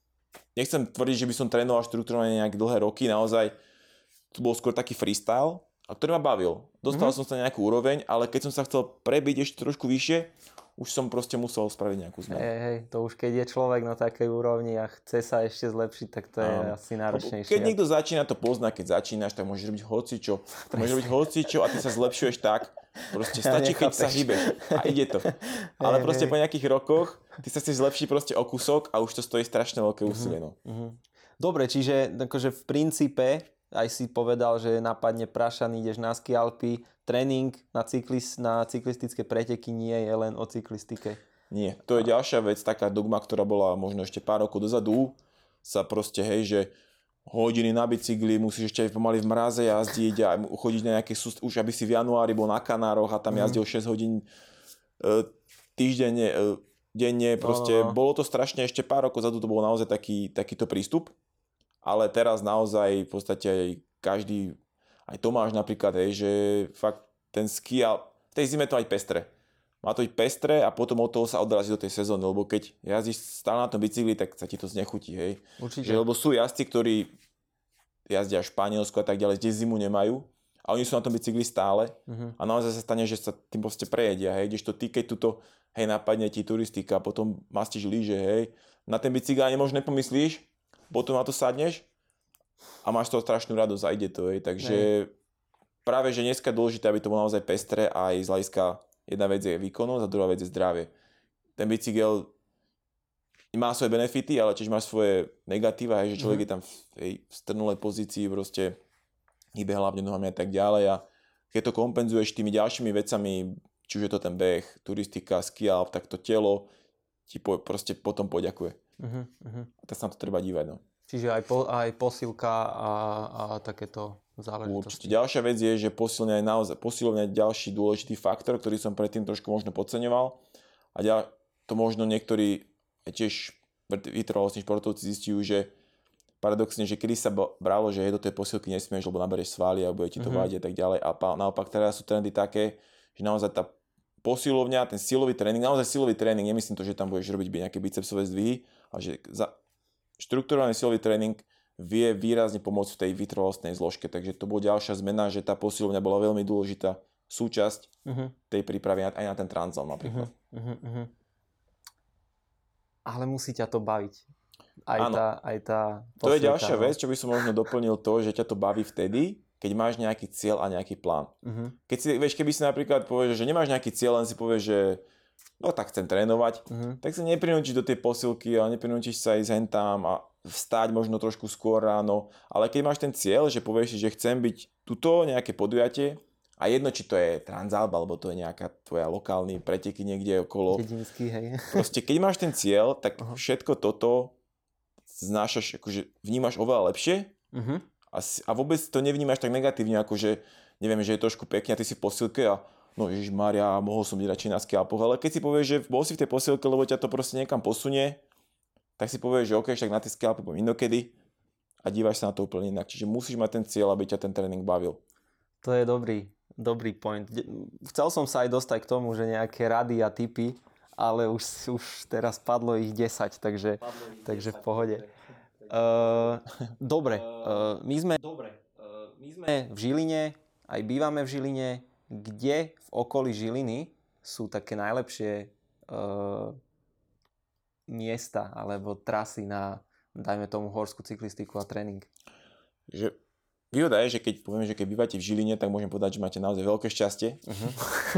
nechcem tvrdiť, že by som trénoval štruktúrovane nejaké dlhé roky, naozaj to bol skôr taký freestyle, a ktorý ma bavil. Dostal mm-hmm. som sa na nejakú úroveň, ale keď som sa chcel prebiť ešte trošku vyššie, už som proste musel spraviť nejakú zmenu. Hej, hej, to už keď je človek na takej úrovni a chce sa ešte zlepšiť, tak to je um, asi náročnejšie. Keď niekto začína, to pozná, keď začínaš, tak môžeš robiť hocičo. Môžeš robiť hocičo a ty sa zlepšuješ tak. Proste stačí, keď sa hýbeš a ide to. Ale proste po nejakých rokoch ty sa chceš zlepšiť proste o kúsok a už to stojí strašne veľké úsilie. No. Uh-huh. Dobre, čiže akože v princípe aj si povedal, že napadne prašan, ideš na skialpy, tréning na, cyklis, na cyklistické preteky nie je len o cyklistike. Nie, to je ďalšia vec, taká dogma, ktorá bola možno ešte pár rokov dozadu, sa proste, hej, že hodiny na bicykli, musíš ešte aj pomaly v mraze jazdiť a chodiť na nejaké súst... už aby si v januári bol na Kanároch a tam mm. jazdil šesť hodín e, týždenne, e, denne, proste no, no, no. Bolo to strašne, ešte pár rokov dozadu to bol naozaj taký, takýto prístup. Ale teraz naozaj v podstate aj každý, aj Tomáš napríklad, hej, že fakt ten ski a v tej zime to aj pestre. Má to byť pestre a potom od toho sa odrazí do tej sezóny, lebo keď jazdíš stále na tom bicykli, tak sa ti to znechutí, hej. Určite. Že, lebo sú jazdci, ktorí jazdia v Španielsku a tak ďalej, kde zimu nemajú a oni sú na tom bicykli stále uh-huh. a naozaj sa stane, že sa tým proste prejedia, hej, kdežto ty, keď tuto, hej, napadne ti turistika, potom mastíš lyže, hej, na ten bicykel ani možno nepomyslíš, potom na to sadneš a máš toho strašnú radosť a ide to, hej. Takže Nej. práve, že dneska je dôležité, aby to bolo naozaj pestré a aj z hľadiska jedna vec je výkonnosť a druhá vec je zdravie. Ten bicykel má svoje benefity, ale tiež má svoje negatíva, hej, že človek mm. je tam v, hej, v strnulej pozícii, proste hýbe hlavne nohami a tak ďalej a keď to kompenzuješ tými ďalšími vecami, či už je to ten beh, turistika, skialp, tak to telo ti po, proste potom poďakuje. Uh-huh, uh-huh. A tak sa na to treba dívať. No. Čiže aj, po, aj posilka a, a takéto záležitosti. Určite. Ďalšia vec je, že posilňa je naozaj, posilovňa je ďalší dôležitý faktor, ktorý som predtým trošku možno podceňoval. A ďal, to možno niektorí tiež vytrvalostní športovci zistujú, že paradoxne, že kedy sa bralo, že do tej posilky nesmieš, lebo nabereš svaly a bude ti to uh-huh. vádiť a tak ďalej. A naopak teraz sú trendy také, že naozaj tá posilovňa, ten silový tréning, naozaj silový tréning, nemyslím to, že tam budeš robiť nejaké bicepsové zdvihy, ale že za štrukturovaný silový tréning vie výrazne pomôcť v tej vytrvalostnej zložke. Takže to bola ďalšia zmena, že tá posilovňa bola veľmi dôležitá súčasť uh-huh. tej prípravy aj na ten Transalp napríklad. Uh-huh, uh-huh. Ale musí ťa to baviť. Aj tá, aj tá posilka, to je ďalšia no. vec, čo by som možno doplnil to, že ťa to baví vtedy, keď máš nejaký cieľ a nejaký plán. Uh-huh. Keď si, vieš, keby si napríklad povieš, že nemáš nejaký cieľ, len si povieš, že no tak chcem trénovať, Uh-huh. tak sa neprinútiš do tej posilky a neprinútiš sa ísť hentám a vstať možno trošku skôr ráno, ale keď máš ten cieľ, že povieš si, že chcem byť tuto nejaké podujatie a jedno, či to je Transalp, alebo to je nejaká tvoja lokálny preteky niekde okolo. Dedinský, hej. Proste keď máš ten cieľ, tak uh-huh. všetko toto znášaš, akože vnímaš oveľa lepšie uh-huh. a, si, a vôbec to nevnímaš tak negatívne, akože neviem, že je trošku pekne a ty si v posilke a no ježišmária, mohol som byť radšej na skialpoch, ale keď si povieš, že bol si v tej posilke, lebo ťa to proste niekam posunie, tak si povieš, že ok, však na tie skialpy poviem inokedy a dívaš sa na to úplne inak. Čiže musíš mať ten cieľ, aby ťa ten tréning bavil. To je dobrý, dobrý point. Chcel som sa aj dostať k tomu, že nejaké rady a tipy, ale už, už teraz padlo ich desať, takže, ich takže desať, v pohode. Uh, dobre, uh, my, sme, dobre uh, my sme v Žiline, aj bývame v Žiline. Kde v okolí Žiliny sú také najlepšie uh, miesta alebo trasy na, dajme tomu, horskú cyklistiku a tréning? Že výhoda je, že keď poviem, že keď bývate v Žiline, tak môžem povedať, že máte naozaj veľké šťastie. Uh-huh.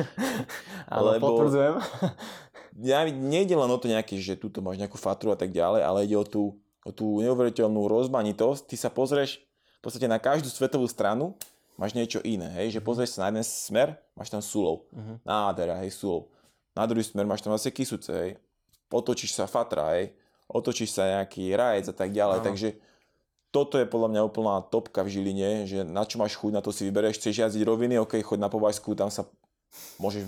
Ale potvrdzujem. Ja, nejde len o to nejaké, že tuto máš nejakú fatru a tak ďalej, ale ide o tú, o tú neuveriteľnú rozmanitosť. Ty sa pozrieš v podstate na každú svetovú stranu, máš niečo iné, hej, že pozrieš sa na jeden smer, máš tam Sulov, uh-huh. nádhera, hej, Sulov. Na druhý smer máš tam zase Kysuce, hej, otočíš sa Fatra, hej, otočíš sa nejaký Rajec a tak ďalej, uh-huh. takže toto je podľa mňa úplná topka v Žiline, že na čo máš chuť, na to si vybereš, chceš jazdiť roviny, ok, choď na Považsku, tam sa môžeš,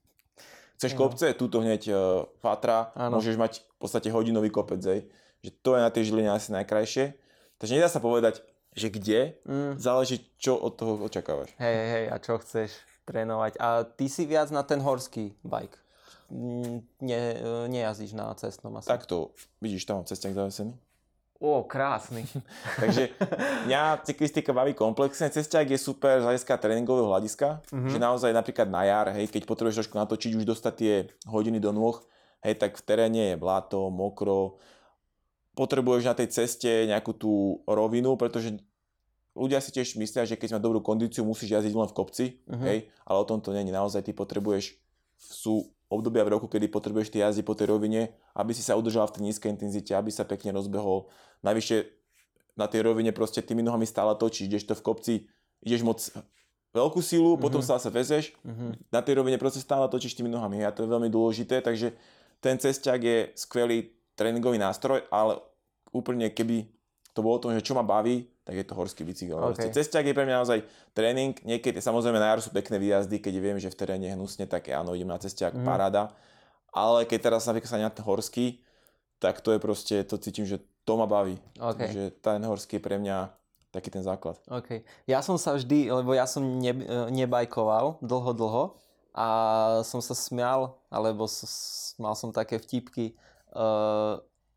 chceš kopce, uh-huh. túto hneď uh, Fatra, uh-huh. môžeš mať v podstate hodinový kopec, hej, že to je na tej Žiline asi najkrajšie, takže nedá sa povedať, že kde, mm. záleží, čo od toho očakávaš. Hej, hej, a čo chceš trénovať. A ty si viac na ten horský bike. Ne, nejazdíš na cestnom asi. Takto, vidíš, tam mám cestiak zavesený. Ó, krásny. Takže mňa cyklistika baví komplexne. Cestiak je super z hľadiska tréningového hľadiska, mm-hmm. že naozaj napríklad na jar, hej, keď potrebuješ trošku natočiť, už dostať tie hodiny do nôh, hej, tak v teréne je blato, mokro, potrebuješ na tej ceste nejakú tú rovinu, pretože ľudia si tiež myslia, že keď máš dobrú kondíciu, musíš jazdiť len v kopci, uh-huh. hej, ale o tom to není. Naozaj ty potrebuješ, sú obdobia v roku, kedy potrebuješ ty jazdiť po tej rovine, aby si sa udržal v tej nízkej intenzite, aby sa pekne rozbehol. Navyše na tej rovine proste tými nohami stále točíš, ideš to v kopci, ideš moc veľkú silu, uh-huh. potom sa zase vezeš, uh-huh. na tej rovine proste stále točíš tými nohami, hej, a to je veľmi dôležité, takže ten cesťak je skvelý tréningový nástroj, ale úplne keby to bolo to, že čo ma baví, tak je to horský bicykel. Okay. Cesťak je pre mňa naozaj tréning, niekedy samozrejme na jar sú pekné výjazdy, keď viem, že v teréne je hnusne, tak áno, idem na cesťak, mm. paráda, ale keď teraz napríklad sa na ten horský, tak to je proste, to cítim, že to ma baví. Okay. Takže ten horský je pre mňa taký ten základ. Okay. Ja som sa vždy, lebo ja som ne, nebajkoval dlho, dlho a som sa smial, alebo s, mal som také vtipky, uh,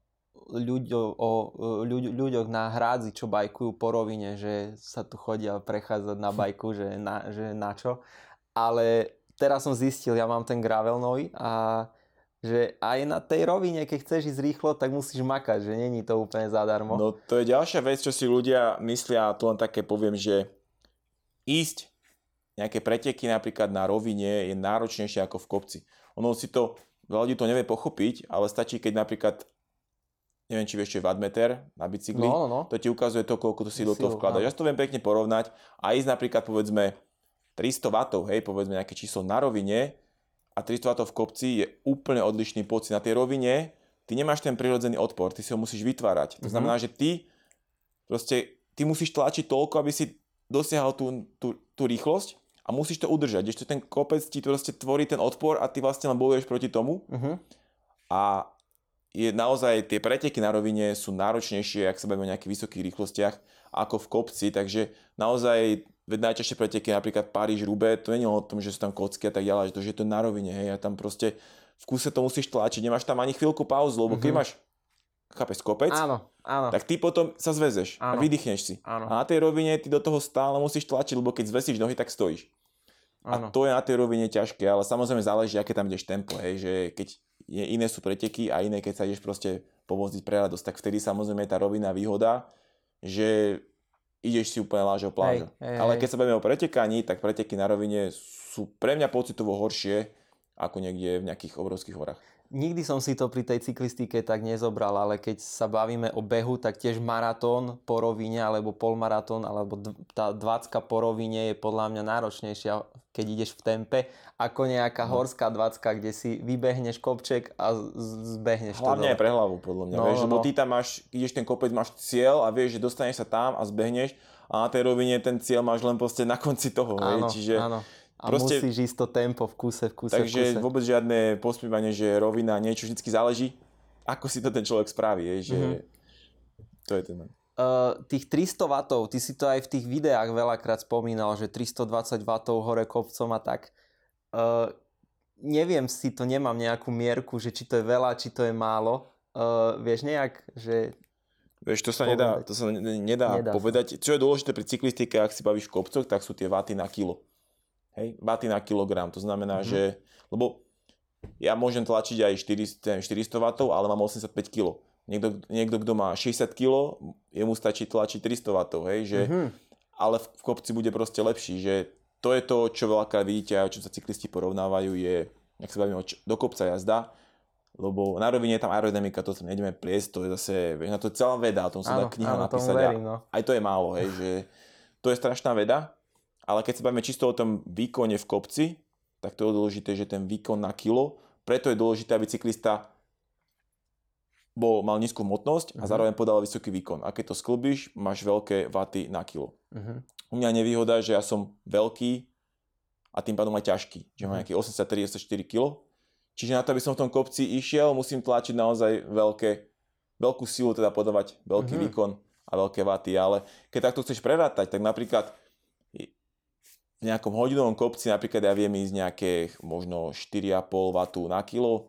Ľuďo, o ľuď, ľuďoch na hrádzi, čo bajkujú po rovine, že sa tu chodia prechádzať na bajku, že na, že na čo. Ale teraz som zistil, ja mám ten gravel nový a že aj na tej rovine, keď chceš ísť rýchlo, tak musíš makať, že není to úplne zadarmo. No to je ďalšia vec, čo si ľudia myslia, to len také poviem, že ísť nejaké preteky napríklad na rovine je náročnejšie ako v kopci. Ono si to, veľa ľudí to nevie pochopiť, ale stačí, keď napríklad neviem, či vieš, čo je wattmeter na bicykli, no, no. to ti ukazuje to, koľko to si do toho vkladaš. Ja to viem pekne porovnať a ísť napríklad, povedzme, tristo wattov, hej, povedzme nejaké číslo na rovine a tristo wattov v kopci je úplne odlišný pocit. Na tej rovine ty nemáš ten prirodzený odpor, ty si ho musíš vytvárať. To mm-hmm. znamená, že ty proste, ty musíš tlačiť toľko, aby si dosiahol tú, tú, tú rýchlosť a musíš to udržať. Ešte ten kopec ti proste tvorí ten odpor a ty vlastne len bojuješ proti tomu. Mm-hmm. A je naozaj, tie preteky na rovine sú náročnejšie, ak sa bavíme o nejakých vysokých rýchlostiach, ako v kopci, takže naozaj najťažšie preteky, napríklad Paríž-Roubaix, to nie je len o tom, že sú tam kocky a tak ďalej, že to je na rovine, hej, a tam proste v kúse to musíš tlačiť, nemáš tam ani chvíľku pauzu, lebo keď máš, chápeš, kopec, áno, áno. tak ty potom sa zväzeš áno. a vydýchneš si. Áno. A na tej rovine ty do toho stále musíš tlačiť, lebo keď zvesíš nohy, tak stojíš. Áno. A to je na tej rovine ťažké, ale samozrejme záleží, aké tam ideš tempo, hej, že keď je, iné sú preteky a iné, keď sa ideš proste povoziť pre radosť, tak vtedy samozrejme je tá rovina výhoda, že ideš si úplne lážou plážou. Hej, hej, ale keď sa bavíme o pretekaní, tak preteky na rovine sú pre mňa pocitovo horšie ako niekde v nejakých obrovských horách. Nikdy som si to pri tej cyklistike tak nezobral, ale keď sa bavíme o behu, tak tiež maratón po rovine, alebo polmaratón, alebo d- tá dvacka po rovine je podľa mňa náročnejšia, keď ideš v tempe, ako nejaká no. horská dvacka, kde si vybehneš kopček a z- zbehneš to. Hlavne aj pre hlavu, podľa mňa. No, vieš, no, lebo no. ty tam máš, ideš ten kopec, máš cieľ a vieš, že dostaneš sa tam a zbehneš a na tej rovine ten cieľ máš len proste na konci toho. Áno, hej? Čiže áno. A proste, musíš ísť to tempo v kuse, v kuse, takže v kuse. vôbec žiadne pospívanie, že rovina, niečo vždycky záleží, ako si to ten človek spraví, je, že mm-hmm. to je ten. Uh, tých tristo wattov, ty si to aj v tých videách veľakrát spomínal, že tristodvadsať wattov hore kopcom a tak. Uh, neviem si to, nemám nejakú mierku, že či to je veľa, či to je málo. Uh, vieš nejak, že... Vieš, to sa nedá, to sa nedá, nedá povedať. Sa. Čo je dôležité pri cyklistike, ak si bavíš v kopcoch, tak sú tie waty na kilo. Hej, waty na kilogram, to znamená, mm-hmm. že, lebo ja môžem tlačiť aj štyristo wattov, ale mám osemdesiatpäť kilogramov. Niekto, niekto, kto má šesťdesiat kilogramov, jemu stačí tlačiť tristo wattov, hej, že, mm-hmm. ale v, v kopci bude proste lepší, že to je to, čo veľakrát vidíte a o čom sa cyklisti porovnávajú, je, ak sa bavíme do kopca jazda, lebo na rovine je tam aerodynamika, to sa nejdeme pliesť, to je zase, vieš, na to je celá veda, o tom sa áno, dá kniha áno, napísať. Verím, no. Aj to je málo, hej, že to je strašná veda, ale keď sa bavíme čisto o tom výkone v kopci, tak to je dôležité, že ten výkon na kilo, preto je dôležité, aby cyklista bol, mal nízku hmotnosť a uh-huh. zároveň podal vysoký výkon. A keď to sklbíš, máš veľké waty na kilo. Uh-huh. U mňa nevýhoda, že ja som veľký a tým pádom aj ťažký, že uh-huh. mám nejaký osemdesiattri osemdesiatštyri kilogramov. Čiže na to, aby som v tom kopci išiel, musím tlačiť naozaj veľké, veľkú silu, teda podávať veľký uh-huh. výkon a veľké waty. Ale keď takto chceš prerátať, tak napríklad v nejakom hodinovom kopci, napríklad ja viem ísť nejaké možno štyri a pol wattu na kilo.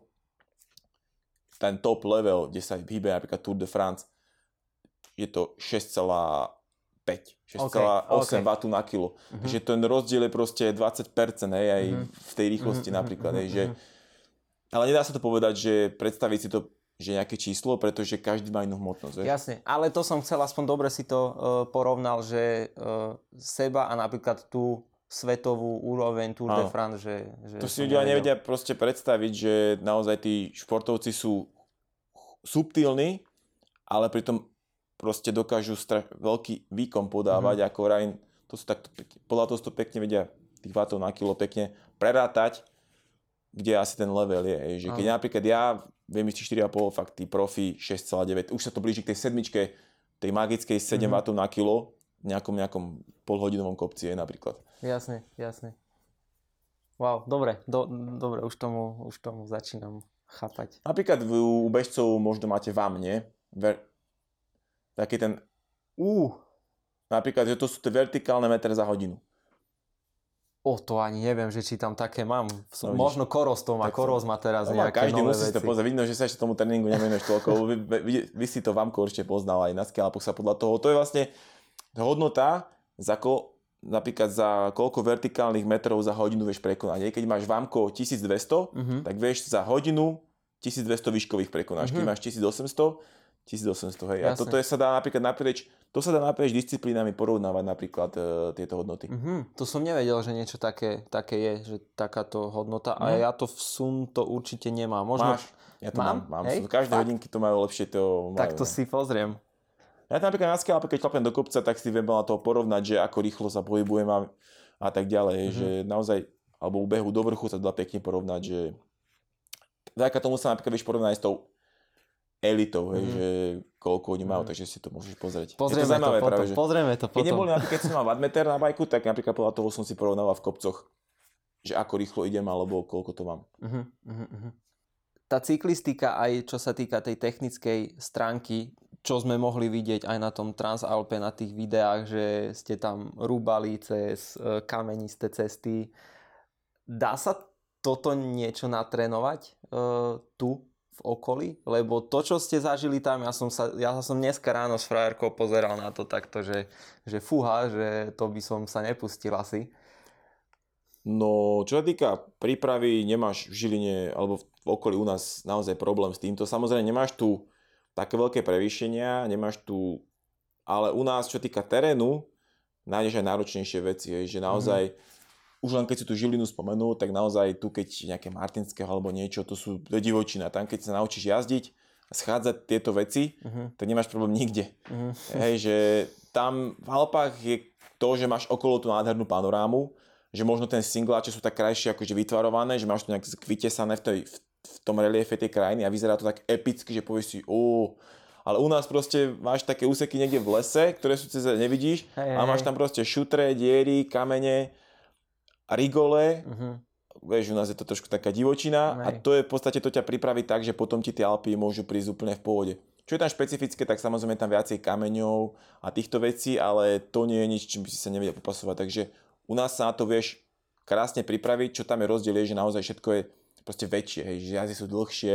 Ten top level, kde sa hýbe napríklad Tour de France, je to šesť celá päť, šesť celá osem okay, okay. wattu na kilo. Uh-huh. Takže ten rozdiel je proste dvadsať percent, hej, aj uh-huh. v tej rýchlosti uh-huh. napríklad, hej, že ale nedá sa to povedať, že predstaviť si to, že nejaké číslo, pretože každý má inú hmotnosť. Vieš? Jasne, ale to som chcel, aspoň dobre si to uh, porovnal, že uh, seba a napríklad tú svetovú úroveň Tour de France, že... že to si ľudia nevedia proste predstaviť, že naozaj tí športovci sú subtilní, ale pritom proste dokážu stra- veľký výkon podávať, mm-hmm. ako Ryan, to sú takto pekne, podľa toho to pekne vedia tých wattov na kilo pekne prerátať, kde asi ten level je, že keď Aha. napríklad ja viem ísť štyri a pol, fakt tí profi šesť celá deväť, už sa to blíži k tej sedmičke, tej magickej sedem mm-hmm. wattov na kilo v nejakom, nejakom polhodinovom kopci je napríklad. Jasne, jasne. Wow, dobre, do, dobre, už tomu, už tomu začínam chápať. Napríklad u bežcov možno máte vám, nie? Ver, taký ten, uh, napríklad, že to sú tie vertikálne metre za hodinu. O, to ani neviem, že či tam také mám. No, možno Koros to má. Koros má teraz no, nejaké každý nové musí veci. Každý musí to pozrieť. Vidno, že sa ešte tomu tréningu nevenuješ toľko. vy, vy, vy si to Vamko určite poznal aj na Scalapoch sa podľa toho. To je vlastne hodnota, za ko, napríklad za koľko vertikálnych metrov za hodinu vieš prekonať. Keď máš Vamko tisícdvesto, uh-huh. tak vieš za hodinu tisícdvesto výškových prekonáš. Uh-huh. Keď máš tisícosemsto, tisícosemsto, hej. Jasne. A toto je, sa dá napríklad naprieč, to sa dá naprieč disciplínami porovnávať napríklad e, tieto hodnoty. Mm-hmm. To som nevedel, že niečo také, také je, že takáto hodnota. Mm. A ja to v sum to určite nemám. Možno... Máš, ja to mám. mám, mám. Každé Fakt? hodinky to majú lepšie. To majú, tak to ne? si pozriem. Ja tam napríklad na Scalape, keď tlapnem do kopca, tak si viem na toho porovnať, že ako rýchlo sa pohybujem a, a tak ďalej. Mm-hmm. Že naozaj, alebo u behu do vrchu sa dá pekne porovnať, že vďaka tomu sa napríklad vieš porovnať s tou elitou, hej, mm. že koľko oni majú, mm. takže si to môžeš pozrieť. Pozrieme to, to potom, práve, že pozrieme to potom. Keď neboli napríklad, keď som mal wattmeter na bajku, tak napríklad podľa toho som si porovnával v kopcoch, že ako rýchlo idem, alebo koľko to mám. Uh-huh, uh-huh. Tá cyklistika, aj čo sa týka tej technickej stránky, čo sme mohli vidieť aj na tom Transalpe, na tých videách, že ste tam rúbali cez kamenisté cesty. Dá sa toto niečo natrénovať uh, tu? V okolí, lebo to, čo ste zažili tam, ja som, sa, ja som dneska ráno s frajerkou pozeral na to takto, že, že fúha, že to by som sa nepustil asi. No, čo sa týka prípravy, nemáš v Žiline, alebo v okolí u nás naozaj problém s týmto. Samozrejme, nemáš tu také veľké prevýšenia, nemáš tu, ale u nás, čo týka terénu, nájdeš aj náročnejšie veci, že naozaj mm. už len keď si tú Žilinu spomenul, tak naozaj tu, keď nejaké Martinského alebo niečo, to sú to divočina. Tam, keď sa naučíš jazdiť a schádzať tieto veci, uh-huh. tak nemáš problém nikde. Uh-huh. Hej, že tam v Alpách je to, že máš okolo tú nádhernú panorámu, že možno ten singláče sú tak krajšie akože vytvarované, že máš to nejak vytesané v, tej, v tom reliefe tej krajiny a vyzerá to tak epicky, že povieš si, ó, ale u nás proste máš také úseky niekde v lese, ktoré sú cez nevidíš hej, a máš tam proste šutre, diery, kamene, rigole, uh-huh. vieš, u nás je to trošku taká divočina hej. A to je v podstate, to ťa pripraví tak, že potom ti tie Alpy môžu prísť úplne v pohode. Čo je tam špecifické, tak samozrejme tam viacej kameňov a týchto vecí, ale to nie je nič, čím by si sa nevedel popasovať, takže u nás sa na to vieš krásne pripraviť, čo tam je rozdiel je, že naozaj všetko je proste väčšie, hej, že jazdy sú dlhšie,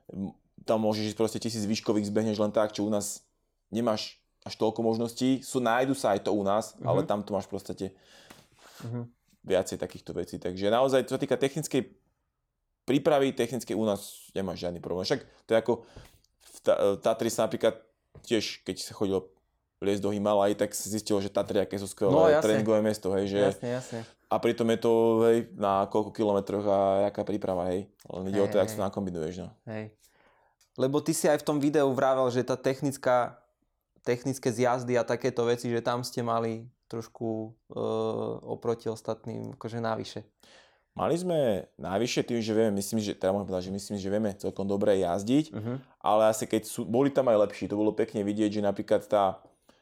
tam môžeš proste tisíc výškových zbehneš len tak, čo u nás nemáš až toľko možností, sú, nájdu sa aj to u nás, uh-huh. ale tam to máš v podstate uh-huh. viacej takýchto vecí. Takže naozaj, čo sa týka technickej prípravy, technickej u nás nemáš žiadny problém. Však to je ako v Tatry sa napríklad tiež, keď sa chodil liesť do Himalaj, tak si zistil, že Tatry aké sú skvelé no, tréningové miesto, hej, že jasne, jasne. A pritom je to, hej, na koľko kilometroch a jaká príprava, hej. Len ide o to, jak sa nakombinuješ, no. Hej. Lebo ty si aj v tom videu vravel, že tá technická, technické zjazdy a takéto veci, že tam ste mali trošku e, oproti ostatným akože návyše. Mali sme návyššie tým, že vieme, myslím, že, teda môžem povedať, že myslím, že vieme celkom dobre jazdiť, uh-huh. ale asi keď sú, boli tam aj lepší, to bolo pekne vidieť, že napríklad tá,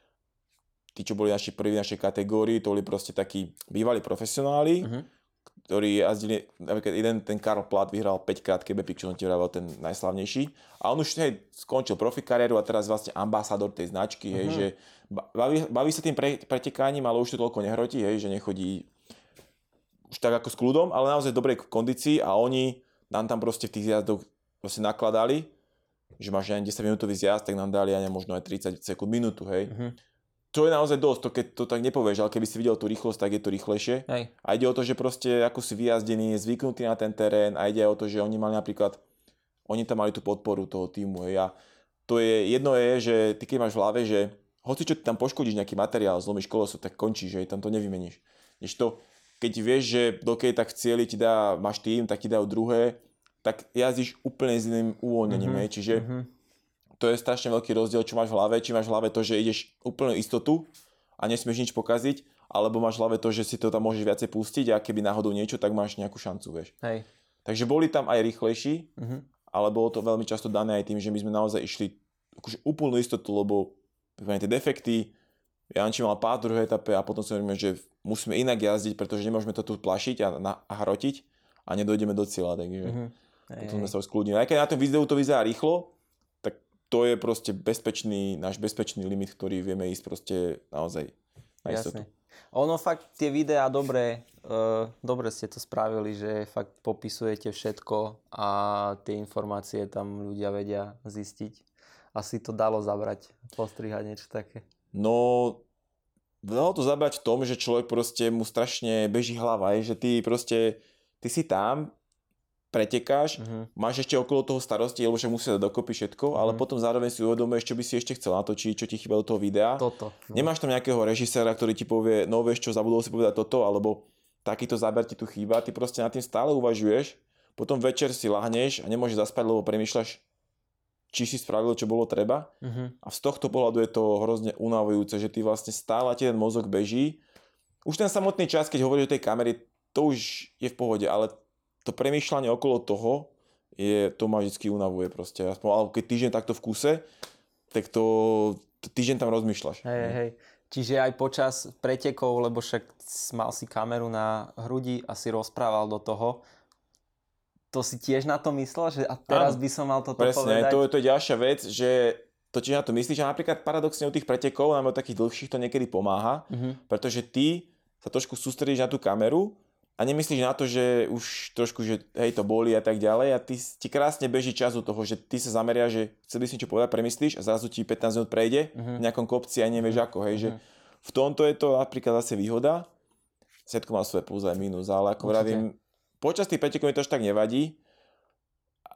tí, čo boli naši prví v našej kategórii, to boli proste takí bývalí profesionáli, uh-huh. ktorí jazdili, napríklad jeden, ten Karl Platt vyhral päťkrát Quebec, čo som ti vravel, ten najslavnejší, a on už hej, skončil profi kariéru a teraz vlastne ambasádor tej značky, uh-huh. hej, že baví, baví sa tým pre, pretekaním, ale už to toľko nehrotí, hej, že nechodí už tak ako s kľudom, ale naozaj v dobrej kondícii a oni nám tam proste v tých zjazdoch proste nakladali, že máš aj desaťminútový zjazd, tak nám dali aj možno aj tridsať sekúnd, minútu, hej. Uh-huh. To je naozaj dosť, to keď to tak nepovieš, ale keby si videl tú rýchlosť, tak je to rýchlejšie. Hej. A ide o to, že proste ako si vyjazdený, zvyknutý na ten terén a ide o to, že oni mali napríklad, oni tam mali tú podporu toho týmu, hej. A to je, jedno je, že ty keď máš v hlave, že hoci čo ty tam poškodíš nejaký materiál, zlomíš koloso, tak končíš, hej, tam to nevymeníš. Kdežto keď vieš, že dokej tak v cieli ti dá, máš tým, tak ti dajú druhé, tak jazdíš úplne s iným uvoľnením, mm-hmm. čiže mm-hmm. to je strašne veľký rozdiel, čo máš v hlave, či máš v hlave to, že ideš úplnú istotu a nesmieš nič pokaziť, alebo máš v hlave to, že si to tam môžeš viacej pustiť a keby náhodou niečo, tak máš nejakú šancu, vieš. Hej. Takže boli tam aj rýchlejší, mm-hmm. ale bolo to veľmi často dané aj tým, že my sme naozaj išli akože úplnú istotu, lebo tie defekty, Janči mal pád v druhej etape a potom si hovoríme, že musíme inak jazdiť, pretože nemôžeme to tu plašiť a, na, a hrotiť a nedojdeme do cieľa, takže mm-hmm. potom sme sa už skľudnili. Aj keď na tom videu to vyzerá rýchlo, tak to je proste bezpečný, náš bezpečný limit, ktorý vieme ísť proste naozaj na istotu. Jasne. Ono fakt tie videá dobre, uh, dobre ste to spravili, že fakt popisujete všetko a tie informácie tam ľudia vedia zistiť. Asi to dalo zabrať, postrihať niečo také. No, dalo to zabrať v tom, že človek proste mu strašne beží hlava, je, že ty proste, ty si tam, pretekáš, uh-huh. máš ešte okolo toho starosti, lebo však musí dať dokopy všetko, uh-huh. ale potom zároveň si uvedomuješ, čo by si ešte chcel natočiť, čo ti chýba do toho videa. Toto. No. Nemáš tam nejakého režiséra, ktorý ti povie, no vieš čo, zabudol si povedať toto, alebo takýto záber ti tu chýba, ty proste nad tým stále uvažuješ, potom večer si lahneš a nemôžeš zaspať, lebo premýšľaš, či si spravil, čo bolo treba. Uh-huh. A z tohto pohľadu je to hrozne unavujúce, že ty vlastne stále ti ten mozog beží. Už ten samotný čas, keď hovoríš o tej kamery, to už je v pohode, ale to premýšľanie okolo toho, je, to ma vždycky unavuje proste. Aspoň, keď týždeň takto v kuse, tak to, to týždeň tam rozmýšľaš. Hej, hej. Čiže aj počas pretekov, lebo však mal si kameru na hrudi a si rozprával do toho, to si tiež na to myslel, že a teraz by som mal toto presne, povedať? Presne, to, to je ďalšia vec, že to či na to myslíš, a napríklad paradoxne u tých pretekov, najmä takých dlhších, to niekedy pomáha, mm-hmm. pretože ty sa trošku sústredíš na tú kameru a nemyslíš na to, že už trošku, že hej, to bolí a tak ďalej a ty, ti krásne beží čas do toho, že ty sa zameriaš, že chcel by si niečo povedať, premyslíš a zrazu ti pätnásť minút prejde mm-hmm. v nejakom kopci a nevieš mm-hmm. ako, hej, že v tomto je to napríklad zase výhoda, všetko má svoje plus aj minus, ale ako vravím, počas tých pretekov mi to až tak nevadí,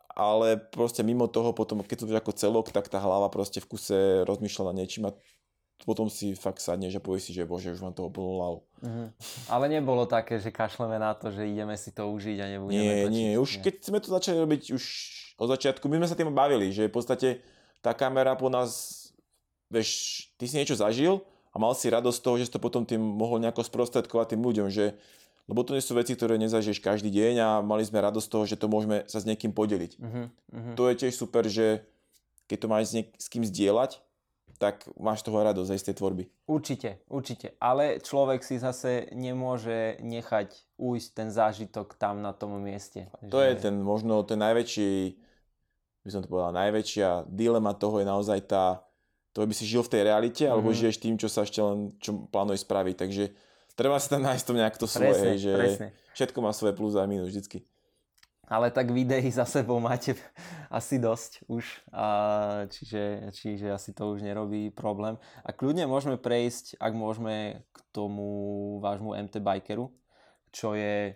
ale proste mimo toho potom, keď to už ako celok, tak tá hlava proste v kuse rozmýšľa nad niečím a potom si fakt sadneš a povieš si, že bože, už mám toho plnú hlavu. Mm-hmm. Ale nebolo také, že kašleme na to, že ideme si to užiť a nebudeme nie, točiť. Nie, už nie. Keď sme to začali robiť už od začiatku, my sme sa tým bavili, že v podstate tá kamera po nás, vieš, ty si niečo zažil a mal si radosť z toho, že si to potom tým mohol nejako sprostredkovať tým ľuďom, že lebo to nie sú veci, ktoré nezažiješ každý deň a mali sme radosť z toho, že to môžeme sa s niekým podeliť. Uh-huh, uh-huh. To je tiež super, že keď to máš s, niek- s kým zdieľať, tak máš toho radosť aj z tej tvorby. Určite, určite. Ale človek si zase nemôže nechať ujsť ten zážitok tam na tom mieste. To že... je ten možno ten najväčší, by som to povedal, najväčšia dilema toho je naozaj tá, to by si žil v tej realite, uh-huh. alebo žiješ tým, čo sa ešte len čo plánuješ spraviť. Takže treba si tam nájsť to nejak to svoje, presne, hej, že presne. Všetko má svoje plus a minus vždycky. Ale tak videí za sebou máte asi dosť už, a čiže, čiže asi to už nerobí problém. A kľudne môžeme prejsť, ak môžeme, k tomu vášmu em té Bikeru, čo je,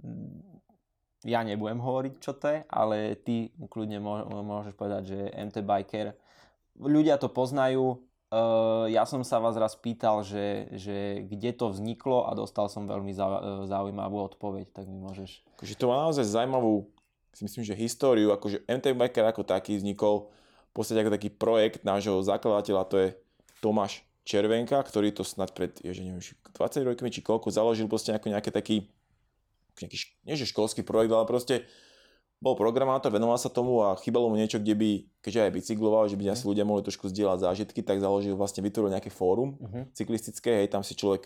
ja nebudem hovoriť, čo to je, ale ty kľudne môžeš povedať, že em té Biker, ľudia to poznajú. Uh, ja som sa vás raz pýtal, že, že kde to vzniklo a dostal som veľmi zaujímavú odpoveď, tak mi môžeš... Akože to má naozaj zaujímavú, si myslím, že históriu, akože em té Biker ako taký vznikol v podstate ako taký projekt nášho zakladateľa, to je Tomáš Červenka, ktorý to snad pred, ježe, neviem, dvadsať rokmi či koľko založil proste ako nejaký taký, nejaký, nie že školský projekt, ale proste bol programátor, venoval sa tomu a chýbalo mu niečo, kde by, keďže aj bicykloval, že by asi ľudia mohli trošku zdieľať zážitky, tak založil, vlastne vytvoril nejaké fórum uh-huh. cyklistické, hej, tam si človek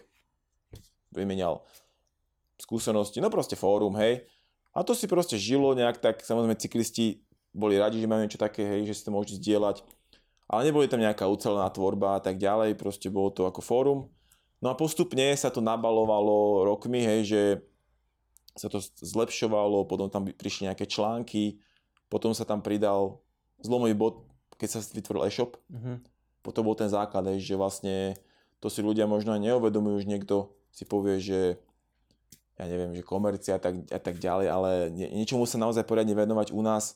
vymenial skúsenosti, no proste fórum, hej. A to si proste žilo nejak tak, samozrejme cyklisti boli radi, že majú niečo také, hej, že si to môžete zdieľať, ale neboli tam nejaká ucelená tvorba a tak ďalej, proste bolo to ako fórum. No a postupne sa to nabalovalo rokmi, hej, že sa to zlepšovalo, potom tam prišli nejaké články, potom sa tam pridal zlomový bod, keď sa vytvoril e-shop. Uh-huh. Potom bol ten základ, že vlastne to si ľudia možno aj neuvedomujú, už niekto si povie, že ja neviem, že komercia a tak, a tak ďalej, ale nie, niečomu sa naozaj poriadne venovať u nás,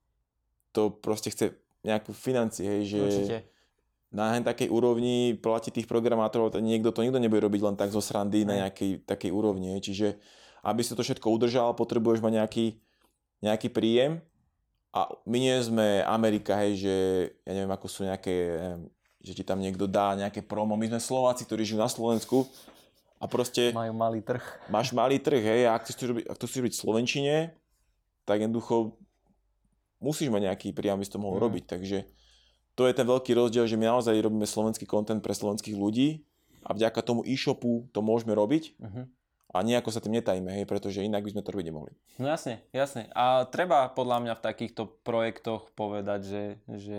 to proste chce nejakú financiu, hej, že určite. Na takej úrovni platiť tých programátorov, to niekto to nikto nebude robiť len tak zo srandy uh-huh. na nejakej takej úrovni, hej, čiže aby si to všetko udržal, potrebuješ mať nejaký, nejaký príjem a my nie sme Amerika, hej, že ja neviem, ako sú nejaké, neviem, že ti tam niekto dá nejaké promo. My sme Slováci, ktorí žijú na Slovensku a proste... Majú malý trh. Máš malý trh, hej, a ak to chceš robiť, ak to chceš robiť v slovenčine, tak jednoducho musíš mať nejaký príjem, aby si to mohol mm. robiť, takže to je ten veľký rozdiel, že my naozaj robíme slovenský content pre slovenských ľudí a vďaka tomu e-shopu to môžeme robiť. Mm-hmm. A nejako sa tým netajíme, hej, pretože inak by sme to robiť nemohli. No jasne, jasne. A treba podľa mňa v takýchto projektoch povedať, že, že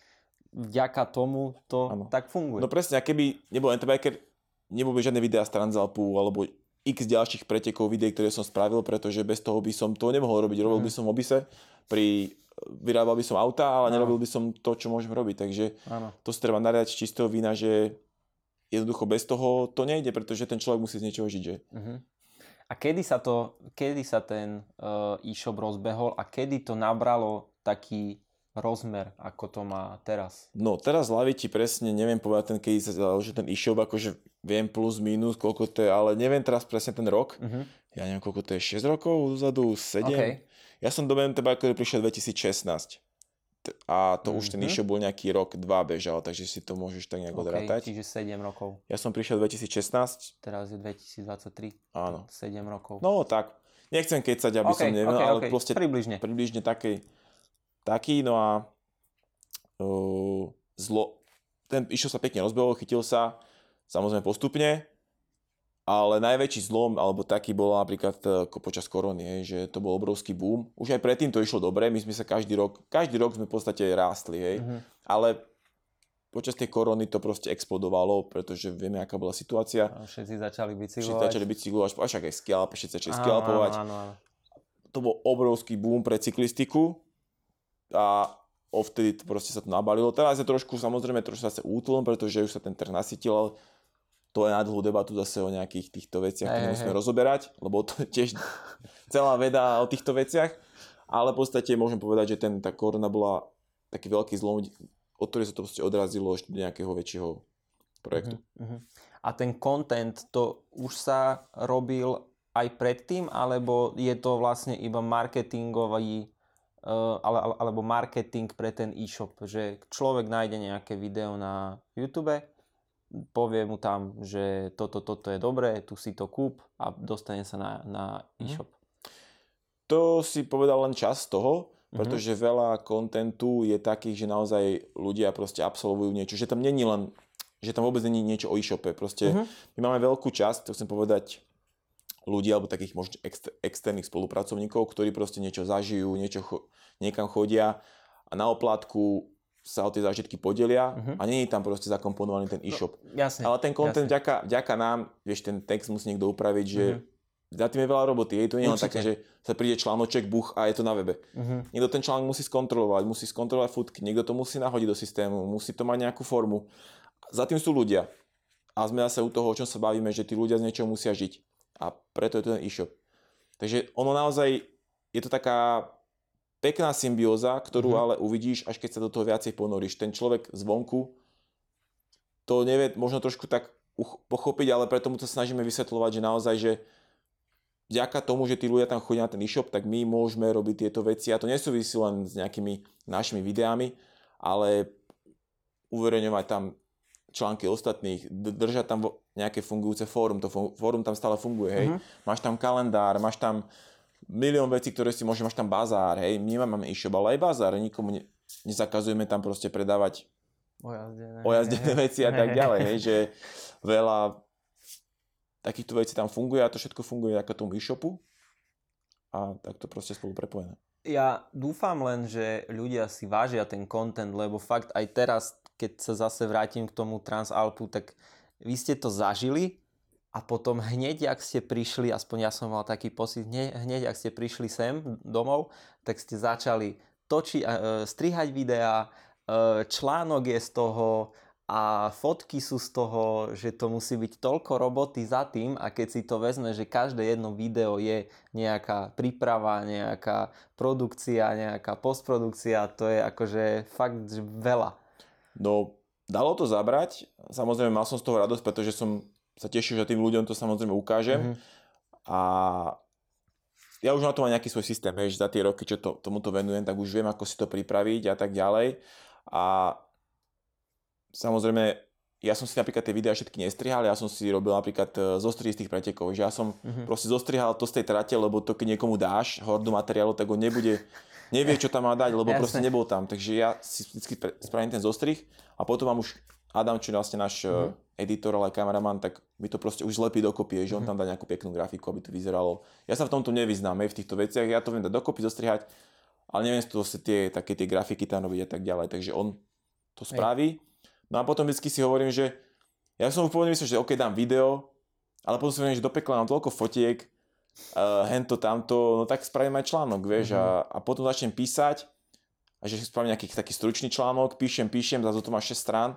vďaka tomu to ano. Tak funguje. No presne, a keby nebol em té Biker, nebol by žiadne videá z Transalpu alebo x ďalších pretekov videí, ktoré som spravil, pretože bez toho by som to nemohol robiť. Robil mm. by som v obise, pri, vyrábal by som auta, ale ano. Nerobil by som to, čo môžem robiť. Takže ano. To si treba nariať z čistého vína, že jednoducho bez toho to nejde, pretože ten človek musí z niečoho žiť, že? Uh-huh. A kedy sa to, kedy sa ten uh, e-shop rozbehol a kedy to nabralo taký rozmer, ako to má teraz? No teraz hlavy ti presne neviem povedať ten, kedy sa založil ten e-shop, akože viem plus minus, koľko to je, ale neviem teraz presne ten rok. Uh-huh. Ja neviem, koľko to je, šesť rokov dozadu, sedem. Okay. Ja som do em té Bikeru prišiel dvetisícšestnásť. A to mm-hmm. už ten e-shop bol nejaký rok, dva bežal, takže si to môžeš tak nejak okay, odrátať. Čiže sedem rokov. Ja som prišiel dvetisícšestnásť. Teraz je dvetisíctridsaťtri. Áno. sedem rokov. No tak, nechcem kecať, aby okay, som neviem, okay, ale okay. proste približne, približne taký, taký, no a uh, zlo, ten e-shop sa pekne rozbehol, chytil sa, samozrejme postupne, ale najväčší zlom, alebo taký bol napríklad počas korony, že to bol obrovský boom. Už aj predtým to išlo dobre, my sme sa každý rok, každý rok sme v podstate rástli, hej. Mm-hmm. Ale počas tej korony to proste explodovalo, pretože vieme, aká bola situácia. A všetci začali bicyklovať. Všetci začali bicyklovať, až aj skialp, všetci začali skialpovať. To bol obrovský boom pre cyklistiku a ovtedy to proste sa to nabalilo. Teraz je trošku, samozrejme, trošku zase útlom, pretože už sa ten trh nasytil. To je na dlhú debatu zase o nejakých týchto veciach, ktoré musíme hej. rozoberať, lebo to je tiež celá veda o týchto veciach. Ale v podstate môžem povedať, že ten, tá korona bola taký veľký zlom, od ktorého sa to proste odrazilo ešte do nejakého väčšieho projektu. Uh-huh. A ten content, to už sa robil aj predtým, alebo je to vlastne iba marketingový uh, ale, alebo marketing pre ten e-shop, že človek nájde nejaké video na YouTube, povie mu tam, že toto, toto je dobré, tu si to kúp a dostane sa na, na e-shop. To si povedal len časť toho, pretože mm-hmm. veľa kontentu je takých, že naozaj ľudia proste absolvujú niečo, že tam není len, že tam vôbec není niečo o e-shope. Proste mm-hmm. my máme veľkú časť, to chcem povedať, ľudí alebo takých možno ex- externých spolupracovníkov, ktorí proste niečo zažijú, niečo cho- niekam chodia a na oplátku sa o tie zážitky podelia uh-huh. a nie je tam proste zakomponovaný ten e-shop. No, jasne, ale ten content vďaka, vďaka nám, vieš, ten text musí niekto upraviť, že uh-huh. za tým je veľa roboty. Je to nie len také, že sa príde článoček, buch a je to na webe. Uh-huh. Niekto ten článok musí skontrolovať, musí skontrolovať fotky, niekto to musí nahodiť do systému, musí to mať nejakú formu. Za tým sú ľudia. A sme zase u toho, o čom sa bavíme, že tí ľudia z niečoho musia žiť. A preto je to ten e-shop. Takže ono naozaj, je to taká pekná symbióza, ktorú mm-hmm. ale uvidíš, až keď sa do toho viacej ponoríš. Ten človek zvonku to nevie možno trošku tak uch- pochopiť, ale preto mu to snažíme vysvetľovať, že naozaj, že vďaka tomu, že tí ľudia tam chodia na ten e-shop, tak my môžeme robiť tieto veci. A to nesúvisí len s nejakými našimi videami, ale uverejňovať tam články ostatných, držať tam nejaké fungujúce fórum, to fórum tam stále funguje, hej. Uh-huh. Máš tam kalendár, máš tam milión vecí, ktoré si môžeš, máš tam bazár, hej. My máme e-shop, ale aj bazár, nikomu ne, nezakazujeme tam proste predávať ojazdené, ojazdené veci a tak ďalej, hej, že veľa takýchto vecí tam funguje a to všetko funguje ako tomu e-shopu a tak to proste spolu prepojené. Ja dúfam len, že ľudia si vážia ten content, lebo fakt aj teraz, keď sa zase vrátim k tomu Transalpu, tak vy ste to zažili a potom hneď, ak ste prišli, aspoň ja som mal taký pocit, hneď, hneď ak ste prišli sem domov, tak ste začali točiť, strihať videá, článok je z toho a fotky sú z toho, že to musí byť toľko roboty za tým a keď si to vezme, že každé jedno video je nejaká príprava, nejaká produkcia, nejaká postprodukcia, to je akože fakt veľa. No, dalo to zabrať. Samozrejme, mal som z toho radosť, pretože som sa tešil, že tým ľuďom to samozrejme ukážem. Mm-hmm. A ja už na to mám nejaký svoj systém, že za tie roky, čo to, tomuto venujem, tak už viem, ako si to pripraviť a tak ďalej. A samozrejme, ja som si napríklad tie videá všetky nestrihal, ja som si robil napríklad zostrihy z tých pretekov, že ja som mm-hmm. proste zostrihal to z tej trate, lebo to keď niekomu dáš hordu materiálu, tak on nebude, nevie, čo tam má dať, lebo proste nebol tam. Takže ja si vždy spravím ten zostrih a potom mám už Adam, čo je vlastne náš mm-hmm. editor, ale aj kameraman, tak mi to proste už zlepí dokopy, že on tam dá nejakú peknú grafiku, aby to vyzeralo. Ja sa v tomto nevyznám, v týchto veciach, ja to viem dať dokopy, zostrihať, ale neviem to tie, také tie grafiky tam robiť a tak ďalej, takže on to spraví. No a potom vždycky si hovorím, že ja som v pôvodne myslel, že OK, dám video, ale potom si hovorím, že do pekla mám toľko fotiek, uh, hento, tamto, no tak spravím aj článok, vieš, mm-hmm. a, a potom začnem písať, a že spravím nejaký taký stručný článok, píšem, píšem, zase to má šesť strán.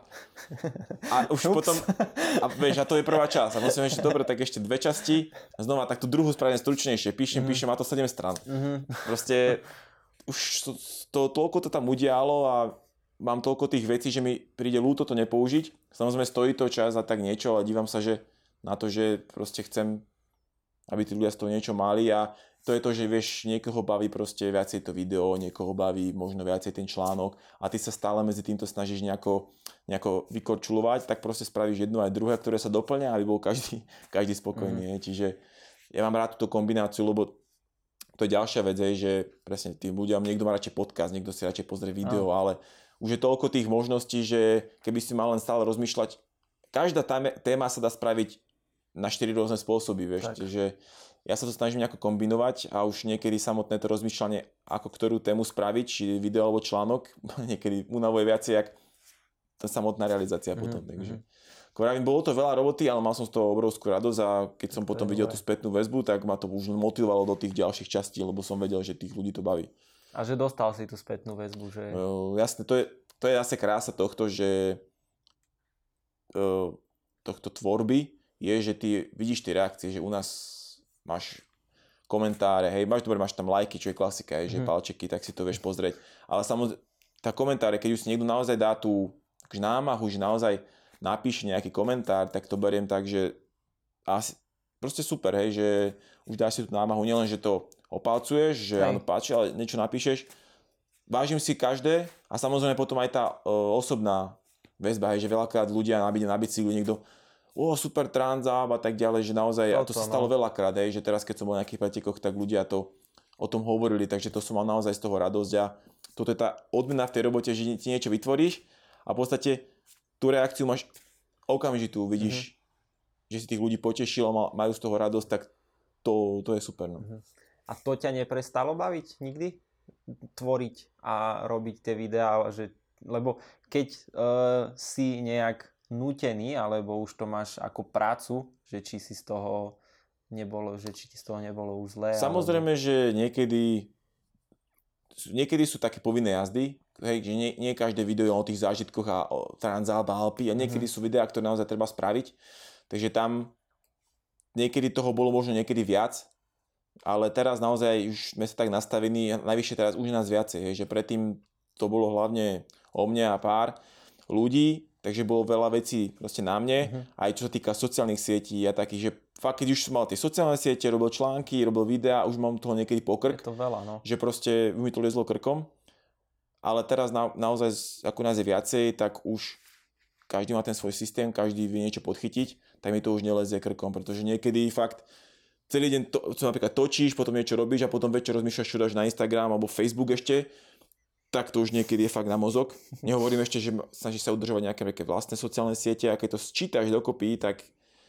A už Ups. potom, a vieš, a to je prvá časť. A musím ešte, dobre, tak ešte dve časti, a znova, tak tú druhú spravím stručnejšie, píšem, mm-hmm. píšem, a to sedem strán. Mm-hmm. Proste, už to, to, toľko to tam udialo a mám toľko tých vecí, že mi príde ľúto to nepoužiť. Samozrejme stojí to čas a tak niečo, ale dívam sa, že na to, že proste chcem, aby tí ľudia z toho niečo mali a to je to, že vieš, niekoho baví proste viacej to video, niekoho baví možno viacej ten článok a ty sa stále medzi týmto snažíš nejako, nejako vykorčulovať, tak proste spravíš jedno aj druhé, ktoré sa doplňa, aby bol každý, každý spokojný. Mm. Čiže ja mám rád túto kombináciu, lebo to je ďalšia vec, že presne tým ľuďom, niekto má radšej podcast, niekto si radšej pozrie video, ah. ale už je toľko tých možností, že keby si mal len stále rozmýšľať, každá téma sa dá spraviť na štyri rôzne spôsoby, vieš, že ja sa to snažím nejako kombinovať a už niekedy samotné to rozmýšľanie, ako ktorú tému spraviť, či video alebo článok, niekedy unavuje viacej, jak tá samotná realizácia mm-hmm. potom, takže Vravím, bolo to veľa roboty, ale mal som z toho obrovskú radosť a keď som potom videl tú spätnú väzbu, tak ma to už motivovalo do tých ďalších častí, lebo som vedel, že tých ľudí to baví. A že dostal si tú spätnú väzbu, že... Uh, jasne, to je, to je zase krása tohto, že uh, tohto tvorby je, že ty vidíš tie reakcie, že u nás máš komentáre, hej, máš dobre, máš tam lajky, čo je klasika, hej, že hmm. palčeky, tak si to vieš pozrieť. Ale samozrejme, tá komentáre, keď už si niekto naozaj dá tú námahu, že naozaj napíše nejaký komentár, tak to beriem tak, že asi, proste super, hej, že už dáš si tú námahu, nielen, že to opálcuješ, že hej. Áno, páči, ale niečo napíšeš. Vážim si každé a samozrejme potom aj tá uh, osobná väzba, hej, že veľakrát ľudia na, na bicykli niekto o, super tranzáp a tak ďalej, že naozaj, a to sa stalo no. veľakrát, hej, že teraz keď som bol na nejakých pretekoch, tak ľudia to o tom hovorili, takže to som mal naozaj z toho radosť a toto je tá odmena v tej robote, že ti niečo vytvoríš a v podstate tú reakciu máš okamžitú, vidíš, mm-hmm. že si tých ľudí potešil a majú z toho radosť, tak to, to je super. No. Mm-hmm. A to ťa neprestalo baviť nikdy? Tvoriť a robiť tie videá, že, lebo keď uh, si nejak nútený, alebo už to máš ako prácu, že či si z toho nebolo, že či ti z toho nebolo už zlé. Samozrejme, alebo... že niekedy niekedy sú také povinné jazdy, hej, že nie, nie každé video je o tých zážitkoch a o Transalp a Alpy a niekedy mm-hmm. sú videá, ktoré naozaj treba spraviť, takže tam niekedy toho bolo možno niekedy viac, ale teraz naozaj už sme sa tak nastavení, najvyššie teraz už nás viacej, hej, že predtým to bolo hlavne o mne a pár ľudí, takže bolo veľa vecí proste na mne, uh-huh. aj čo sa týka sociálnych sietí a takých, že fakt, keď už som mal tie sociálne siete, robil články, robil videá, už mám toho niekedy pokrk. Je to veľa, no. Že proste mi to liezlo krkom. Ale teraz na, naozaj, ako nás je viacej, tak už každý má ten svoj systém, každý vie niečo podchytiť, tak mi to už nelezie krkom, pretože niekedy fakt celý deň to, čo napríklad točíš, potom niečo robíš a potom večer rozmýšľaš, čo dáš na Instagram alebo Facebook ešte, tak to už niekedy je fakt na mozog. Nehovorím ešte, že snažíš sa udržovať nejaké, nejaké vlastné sociálne siete a keď to sčítaš dokopy, tak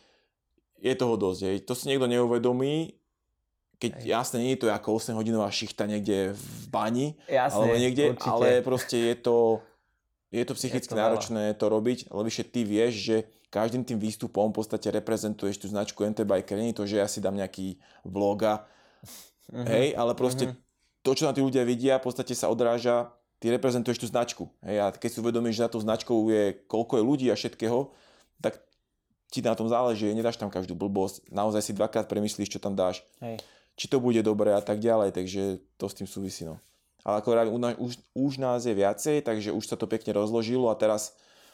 je toho dosť. Hej. To si niekto neuvedomí, keď Ej. jasne nie je to ako osem hodinová šichta niekde v bani, jasne, alebo niekde, určite. Ale proste je to, je to psychicky je to náročné veľa. To robiť, lebo ešte ty vieš, že každým tým výstupom v podstate reprezentuješ tú značku em té Biker. Nie je to, že ja si dám nejaký vlog a mm-hmm. hej, ale proste mm-hmm. to, čo na tí ľudia vidia, v podstate sa odráža, ty reprezentuješ tú značku. Hej, a keď si uvedomíš, že za tú značkou je koľko je ľudí a všetkého, tak ti na tom záleží, nedáš tam každú blbosť, naozaj si dvakrát premyslíš, čo tam dáš. Hej. Či to bude dobré a tak ďalej, takže to s tým súvisí. No. Ale ako hovorím, už, už nás je viacej, takže už sa to pekne rozložilo a teraz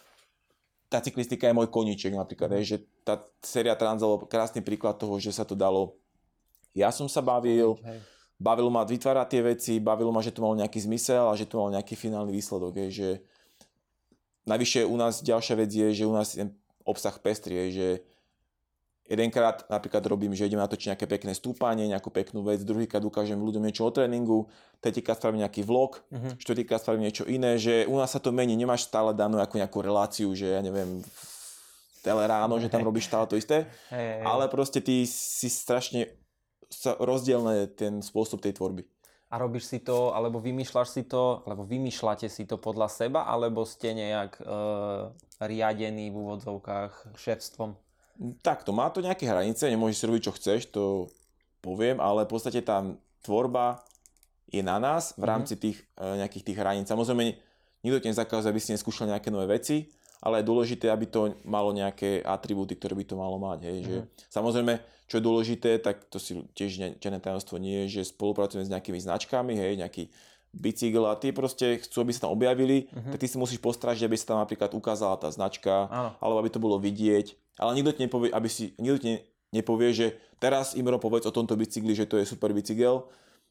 tá cyklistika je môj koníček napríklad, hej, že tá séria Transalp je krásny príklad toho, že sa to dalo. Ja som sa bavil, hej. Bavilo ma vytvárať tie veci, bavilo ma, že to malo nejaký zmysel a že to mal nejaký finálny výsledok. Je, že navyše u nás ďalšia vec je, že u nás je obsah pestrý, je, že jedenkrát napríklad robím, že idem natočiť nejaké pekné stúpanie, nejakú peknú vec, druhýkrát ukážem ľuďom niečo o tréningu, tretíkrát spravím nejaký vlog, uh-huh. štvrtýkrát spravím niečo iné, že u nás sa to mení, nemáš stále danú ako nejakú reláciu, že ja neviem, teleráno, že tam robíš stále to isté, hey, hey. Ale proste ty si strašne rozdielne ten spôsob tej tvorby. A robíš si to, alebo vymýšľaš si to, alebo vymýšľate si to podľa seba, alebo ste nejak e, riadení v úvodzovkách šéfstvom? Takto, má to nejaké hranice, nemôžeš si robiť, čo chceš, to poviem, ale v podstate tá tvorba je na nás v rámci tých e, nejakých tých hraníc. Samozrejme, nikto ti nezakazuje, aby si neskúšal nejaké nové veci, ale je dôležité, aby to malo nejaké atribúty, ktoré by to malo mať. Hej, že, mm. Samozrejme, čo je dôležité, tak to si tiež žiadne tajomstvo nie je, že spolupracujeme s nejakými značkami, hej, nejaký bicykel a tí proste chcú, aby sa tam objavili, mm-hmm. tak ty si musíš postrať, aby sa tam napríklad ukázala tá značka, Áno. alebo aby to bolo vidieť. Ale nikto ti nepovie, aby si, nikto ti nepovie, že teraz Imro povedz o tomto bicykli, že to je super bicykel.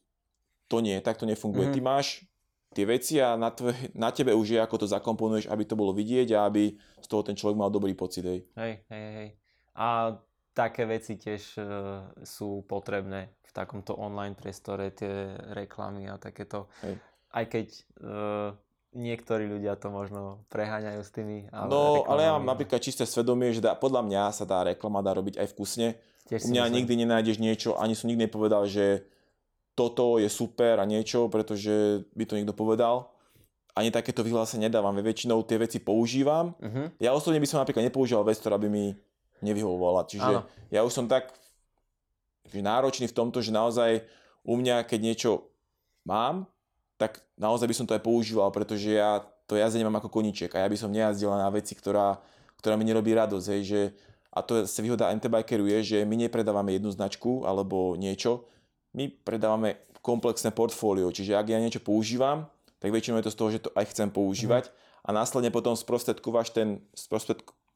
To nie, tak to nefunguje. Mm-hmm. Ty máš tie veci a na, tve, na tebe už je, ako to zakomponuješ, aby to bolo vidieť a aby z toho ten človek mal dobrý pocit. Hej, hej, hej. hej. A také veci tiež uh, sú potrebné v takomto online priestore, tie reklamy a takéto. Hej. Aj keď uh, niektorí ľudia to možno preháňajú s tými. Ale no, reklamami. Ale ja mám napríklad čisté svedomie, že dá, podľa mňa sa tá reklama dá robiť aj vkusne. Tiež U mňa myslím. Nikdy nenájdeš niečo, ani som nikdy nepovedal, že toto je super a niečo, pretože by to niekto povedal. Ani takéto vyhlásenie nedávam. Väčšinou tie veci používam. Uh-huh. Ja osobne by som napríklad nepoužíval vec, ktorá by mi nevyhovovala. Čiže Áno. ja už som tak náročný v tomto, že naozaj u mňa, keď niečo mám, tak naozaj by som to aj používal, pretože ja to jazdenie mám ako koníček a ja by som nejazdil na veci, ktorá, ktorá mi nerobí radosť. Hej, že, a to je výhoda em té Bikeru je, že my nepredávame jednu značku alebo niečo, my predávame komplexné portfólio, čiže ak ja niečo používam, tak väčšinou je to z toho, že to aj chcem používať mm. a následne potom sprostredkováš ten, sprostredk,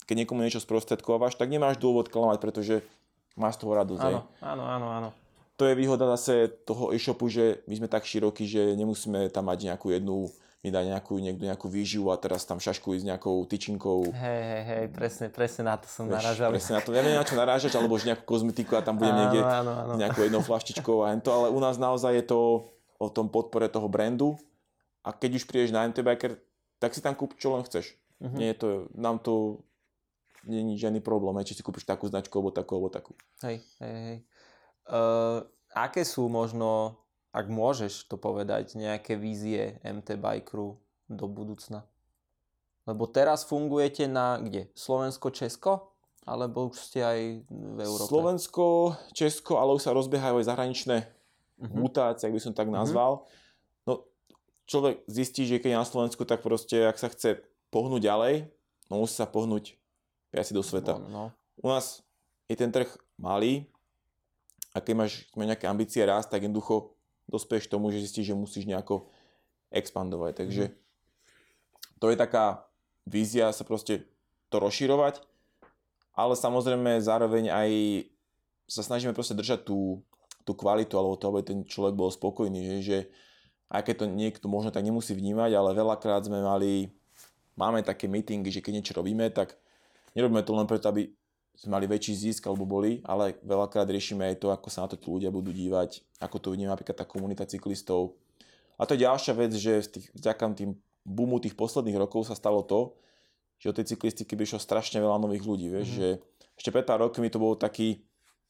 keď niekomu niečo sprostredkováš, tak nemáš dôvod klamať, pretože máš z toho radosť. Áno, áno, áno, áno. To je výhoda zase toho e-shopu, že my sme tak širokí, že nemusíme tam mať nejakú jednu, mi dať nejakú, niekto nejakú výživu a teraz tam šaškuj s nejakou tyčinkou. Hej, hej, hej, presne, presne na to som narážal. Presne na to, neviem na čo narážať, alebo že nejakú kozmetiku a tam budem niekde áno, áno. s nejakou jednou flaštičkou a to, ale u nás naozaj je to o tom podpore toho brandu a keď už prídeš na MTBiker, tak si tam kúp čo len chceš. Uh-huh. Nie je to, nám to nie je žiadny problém, či si kúpiš takú značku, alebo takú, alebo takú. Hej, hej, hej. Uh, aké sú možno, ak môžeš to povedať, nejaké vízie MTBikeru do budúcna? Lebo teraz fungujete na kde? Slovensko, Česko? Alebo už ste aj v Európe? Slovensko, Česko, ale už sa rozbiehajú aj zahraničné uh-huh. mutácie, ak by som tak nazval. Uh-huh. No, človek zistí, že keď je na Slovensku, tak proste, ak sa chce pohnúť ďalej, no musí sa pohnúť viac do sveta. No, no. U nás je ten trh malý, a keď máš, nejaké ambície rásť, tak jednoducho dospieš k tomu, že zistíš, že musíš nejako expandovať. Takže mm. to je taká vízia sa proste to rozširovať, ale samozrejme zároveň aj sa snažíme proste držať tú, tú kvalitu, alebo to, aby ten človek bol spokojný, že, že aj keď to niekto možno tak nemusí vnímať, ale veľakrát sme mali, máme také meetingy, že keď niečo robíme, tak nerobíme to len preto, aby sme mali väčší zisk alebo boli, ale veľakrát riešime aj to, ako sa na to tí ľudia budú dívať, ako to vidíme napríklad tá komunita cyklistov. A to je ďalšia vec, že vďaka tým boomu tých posledných rokov sa stalo to, že od tej cyklistiky by išlo strašne veľa nových ľudí, vieš, mm. že ešte pred pár rokmi to bol taký,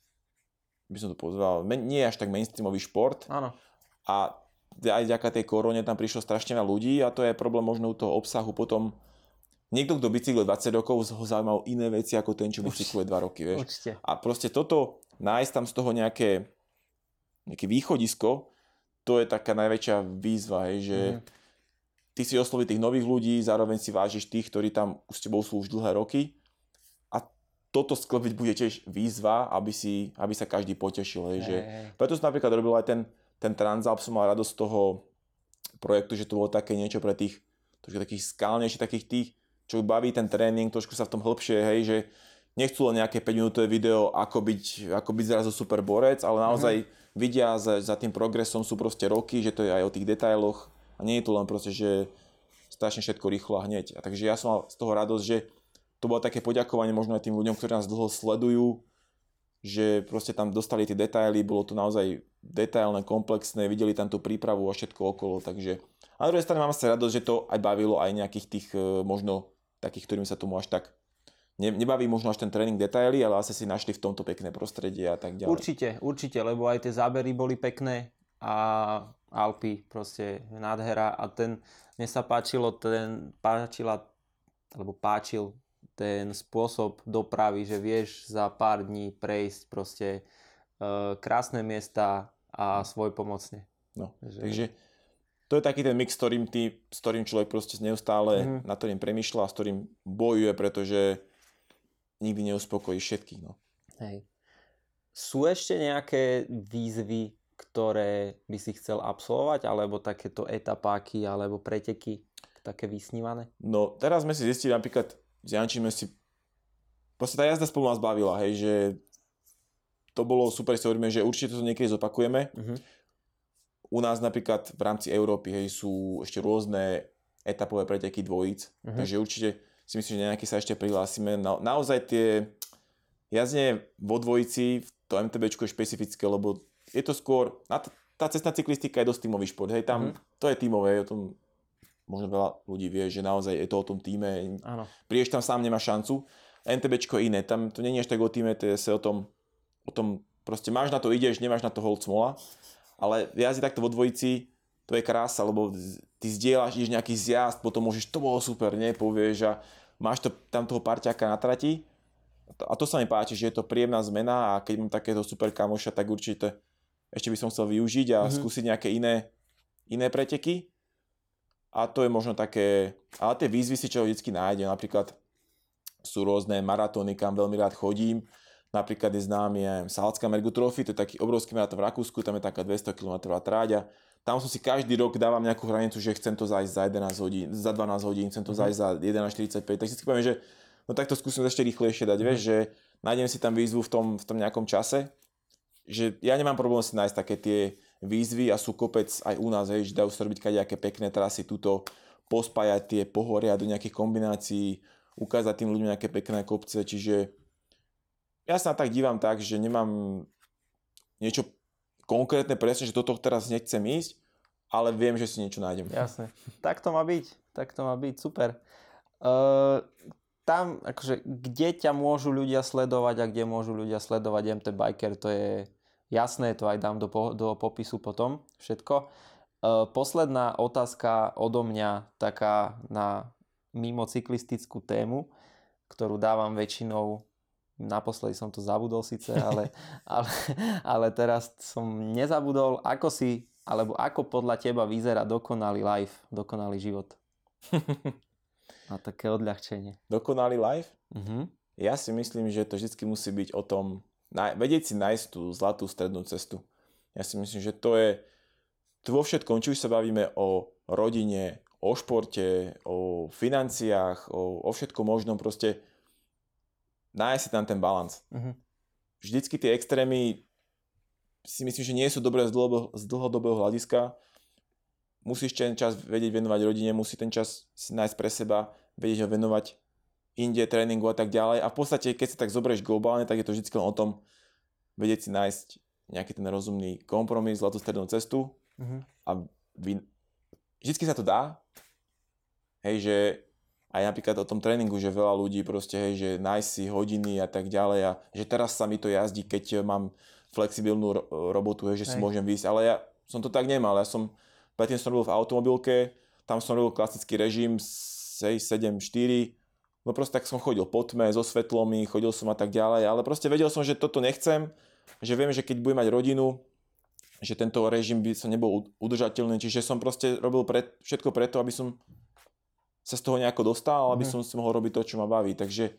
by som to pozval, nie až tak mainstreamový šport. Áno. A aj vďaka tej korone tam prišlo strašne veľa ľudí a to je problém možno u toho obsahu potom. Niekto, kto bicykluje dvadsať rokov, ho zaujímajú iné veci ako ten, čo bicykluje dva roky, vieš. Určite. A proste toto, nájsť tam z toho nejaké, nejaké východisko, to je taká najväčšia výzva, hej, že mm. ty si osloví tých nových ľudí, zároveň si vážiš tých, ktorí tam s tebou sú už dlhé roky. A toto sklobiť bude tiež výzva, aby, si, aby sa každý potešil, hej, že preto som napríklad robil aj ten, ten Transalp, som mal radosť z toho projektu, že to bolo také niečo pre tých, takých skálnejších, takých tých, čo baví ten tréning, trošku sa v tom hĺbšie, hej, že nechcú len nejaké päťminútové video, ako byť, ako byť zrazu super borec, ale naozaj mm-hmm. vidia za, za tým progresom sú proste roky, že to je aj o tých detailoch a nie je to len proste, že strašne všetko rýchlo a hneď. A takže ja som mal z toho radosť, že to bolo také poďakovanie možno aj tým ľuďom, ktorí nás dlho sledujú, že proste tam dostali tie detaily, bolo to naozaj detailné, komplexné, videli tam tú prípravu a všetko okolo, takže a na druhej strane mám sa radosť, že to aj bavilo aj nejakých tých možno takých, ktorým sa tomu až tak ne, nebaví možno až ten tréning detaily, ale asi si našli v tomto pekné prostredie a tak ďalej. Určite, určite, lebo aj tie zábery boli pekné a Alpy proste nádhera a ten, mne sa páčilo ten, páčila, alebo páčil ten spôsob dopravy, že vieš za pár dní prejsť proste e, krásne miesta a svojpomocne. No, že... takže to je taký ten mix, s ktorým, tý, s ktorým človek proste neustále mm. nad ktorým premýšľa a s ktorým bojuje, pretože nikdy neuspokojí všetkých. No. Hej. Sú ešte nejaké výzvy, ktoré by si chcel absolvovať, alebo takéto etapáky, alebo preteky, také vysnívané? No, teraz sme si zistili napríklad, s Jančím sme si, proste tá jazda spolu nás bavila, hej, že to bolo super, si hovoríme, že určite to niekedy zopakujeme. Mm-hmm. U nás napríklad v rámci Európy, hej, sú ešte rôzne etapové preteky dvojíc, uh-huh. takže určite si myslím, že nejaký sa ešte prihlásime. Na, naozaj tie jazdenie vo dvojici, to MTBčko je špecifické, lebo je to skôr, tá cestná cyklistika je dosť tímový šport, hej, tam uh-huh. to je tímové, o tom možno veľa ľudí vie, že naozaj je to o tom tíme, áno. Prídeš tam sám, nemáš šancu. MTBčko je iné, tam to nie je až tak o tíme, to je sa o tom, o tom proste máš na to, ideš, nemáš na to hold smola. Ale jazdiť takto vo dvojici, to je krása, lebo ty zdieľaš, ideš nejaký zjazd, potom môžeš, to bolo super, ne, povieš a máš to, tam toho parťáka na trati. A to sa mi páči, že je to príjemná zmena a keď mám takéto super kamoša, tak určite ešte by som chcel využiť a mm-hmm. skúsiť nejaké iné, iné preteky. A to je možno také, ale tie výzvy si človek vždycky nájde, napríklad sú rôzne maratóny, kam veľmi rád chodím. Napríklad je známy aj Salzká Mergu Trophy, to je taký obrovský maratón v Rakúsku, tam je taká dvesto kilometrová tráďa. Tam som si každý rok dávam nejakú hranicu, že chcem to zájsť za jedenásť hodín, za dvanásť hodín, chcem to zájsť za jedenásť štyridsaťpäť. Tak si poviem, že no tak to skúsim ešte rýchlejšie dať, vieš, že nájdem si tam výzvu v tom, v tom nejakom čase, že ja nemám problém si nájsť také tie výzvy a sú kopec aj u nás, hej, že dajú sa robiť kadejaké pekné trasy, túto pospájať tie pohoria do nejakých kombinácií, ukázať tým ľuďom nejaké pekné kopce, čiže ja sa tak dívam tak, že nemám niečo konkrétne presne, že toto teraz nechcem ísť, ale viem, že si niečo nájdem. Jasne. Tak to má byť. Tak to má byť. Super. Uh, tam, akože, kde ťa môžu ľudia sledovať a kde môžu ľudia sledovať em té Biker, to je jasné, to aj dám do, po, do popisu potom všetko. Uh, posledná otázka odo mňa, taká na mimo cyklistickú tému, ktorú dávam väčšinou, naposledy som to zabudol síce, ale, ale, ale teraz som nezabudol, ako si alebo ako podľa teba vyzerá dokonalý life, dokonalý život? A také odľahčenie. Dokonalý life? Uh-huh. Ja si myslím, že to vždy musí byť o tom, vedieť si nájsť tú zlatú strednú cestu. Ja si myslím, že to je tu vo všetkom, či už sa bavíme o rodine, o športe, o financiách, o, o všetkom možnom, proste nájsť si tam ten balans. Uh-huh. Vždycky tie extrémy si myslím, že nie sú dobré z, dlho, z dlhodobého hľadiska. Musíš ten čas vedieť venovať rodine, musí ten čas si nájsť pre seba, vedieť ho venovať inde, tréningu a tak ďalej. A v podstate, keď sa tak zoberieš globálne, tak je to vždy len o tom vedieť si nájsť nejaký ten rozumný kompromis, zlatú strednú cestu. Mm-hmm. A vy... vždycky sa to dá. Hej, že aj napríklad o tom tréningu, že veľa ľudí proste, hej, že nájsť si hodiny a tak ďalej a že teraz sa mi to jazdí, keď mám flexibilnú ro- robotu, hej, že si hej. môžem výjsť, ale ja som to tak nemal, ja som predtým som robil v automobilke, tam som robil klasický režim sedem štyri, no proste tak som chodil po tme, so svetlomi, chodil som a tak ďalej, ale proste vedel som, že toto nechcem, že viem, že keď budem mať rodinu, že tento režim by sa nebol udržateľný, čiže som proste robil pre, všetko preto, aby som sa z toho nejako dostal, aby mm. som si mohol robiť to, čo ma baví, takže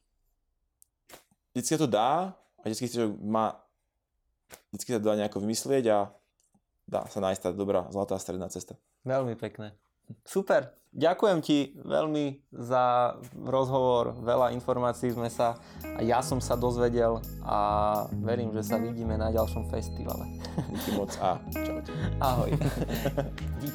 vždycky sa to dá a vždycky sa má Vždycky sa dá nejako vymyslieť a dá sa nájsť tá dobrá zlatá stredná cesta. Veľmi pekné. Super. Ďakujem ti veľmi za rozhovor. Veľa informácií sme sa a ja som sa dozvedel a verím, že sa vidíme na ďalšom festivale. Díky moc a čaute. Ahoj. Dík.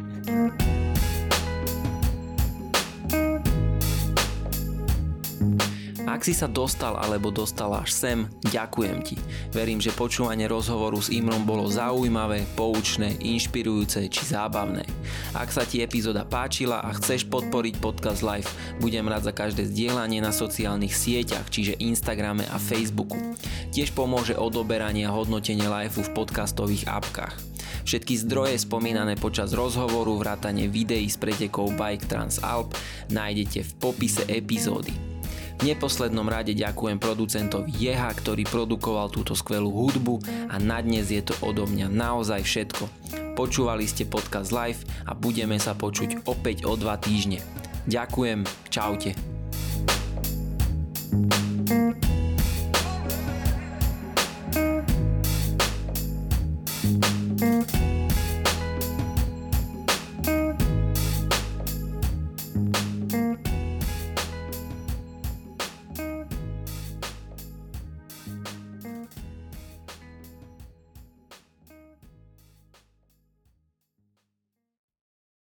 Ak si sa dostal alebo dostala až sem, ďakujem ti. Verím, že počúvanie rozhovoru s Imrom bolo zaujímavé, poučné, inšpirujúce či zábavné. Ak sa ti epizóda páčila a chceš podporiť Podcast Life, budem rád za každé zdieľanie na sociálnych sieťach, čiže Instagrame a Facebooku. Tiež pomôže odoberanie a hodnotenie Lifeu v podcastových apkách. Všetky zdroje spomínané počas rozhovoru vrátane videí z pretekov Bike Trans Alp nájdete v popise epizódy. V neposlednom rade ďakujem producentovi Jeha, ktorý produkoval túto skvelú hudbu a na dnes je to odo mňa naozaj všetko. Počúvali ste Podcast Live a budeme sa počuť opäť o dva týždne. Ďakujem, čaute.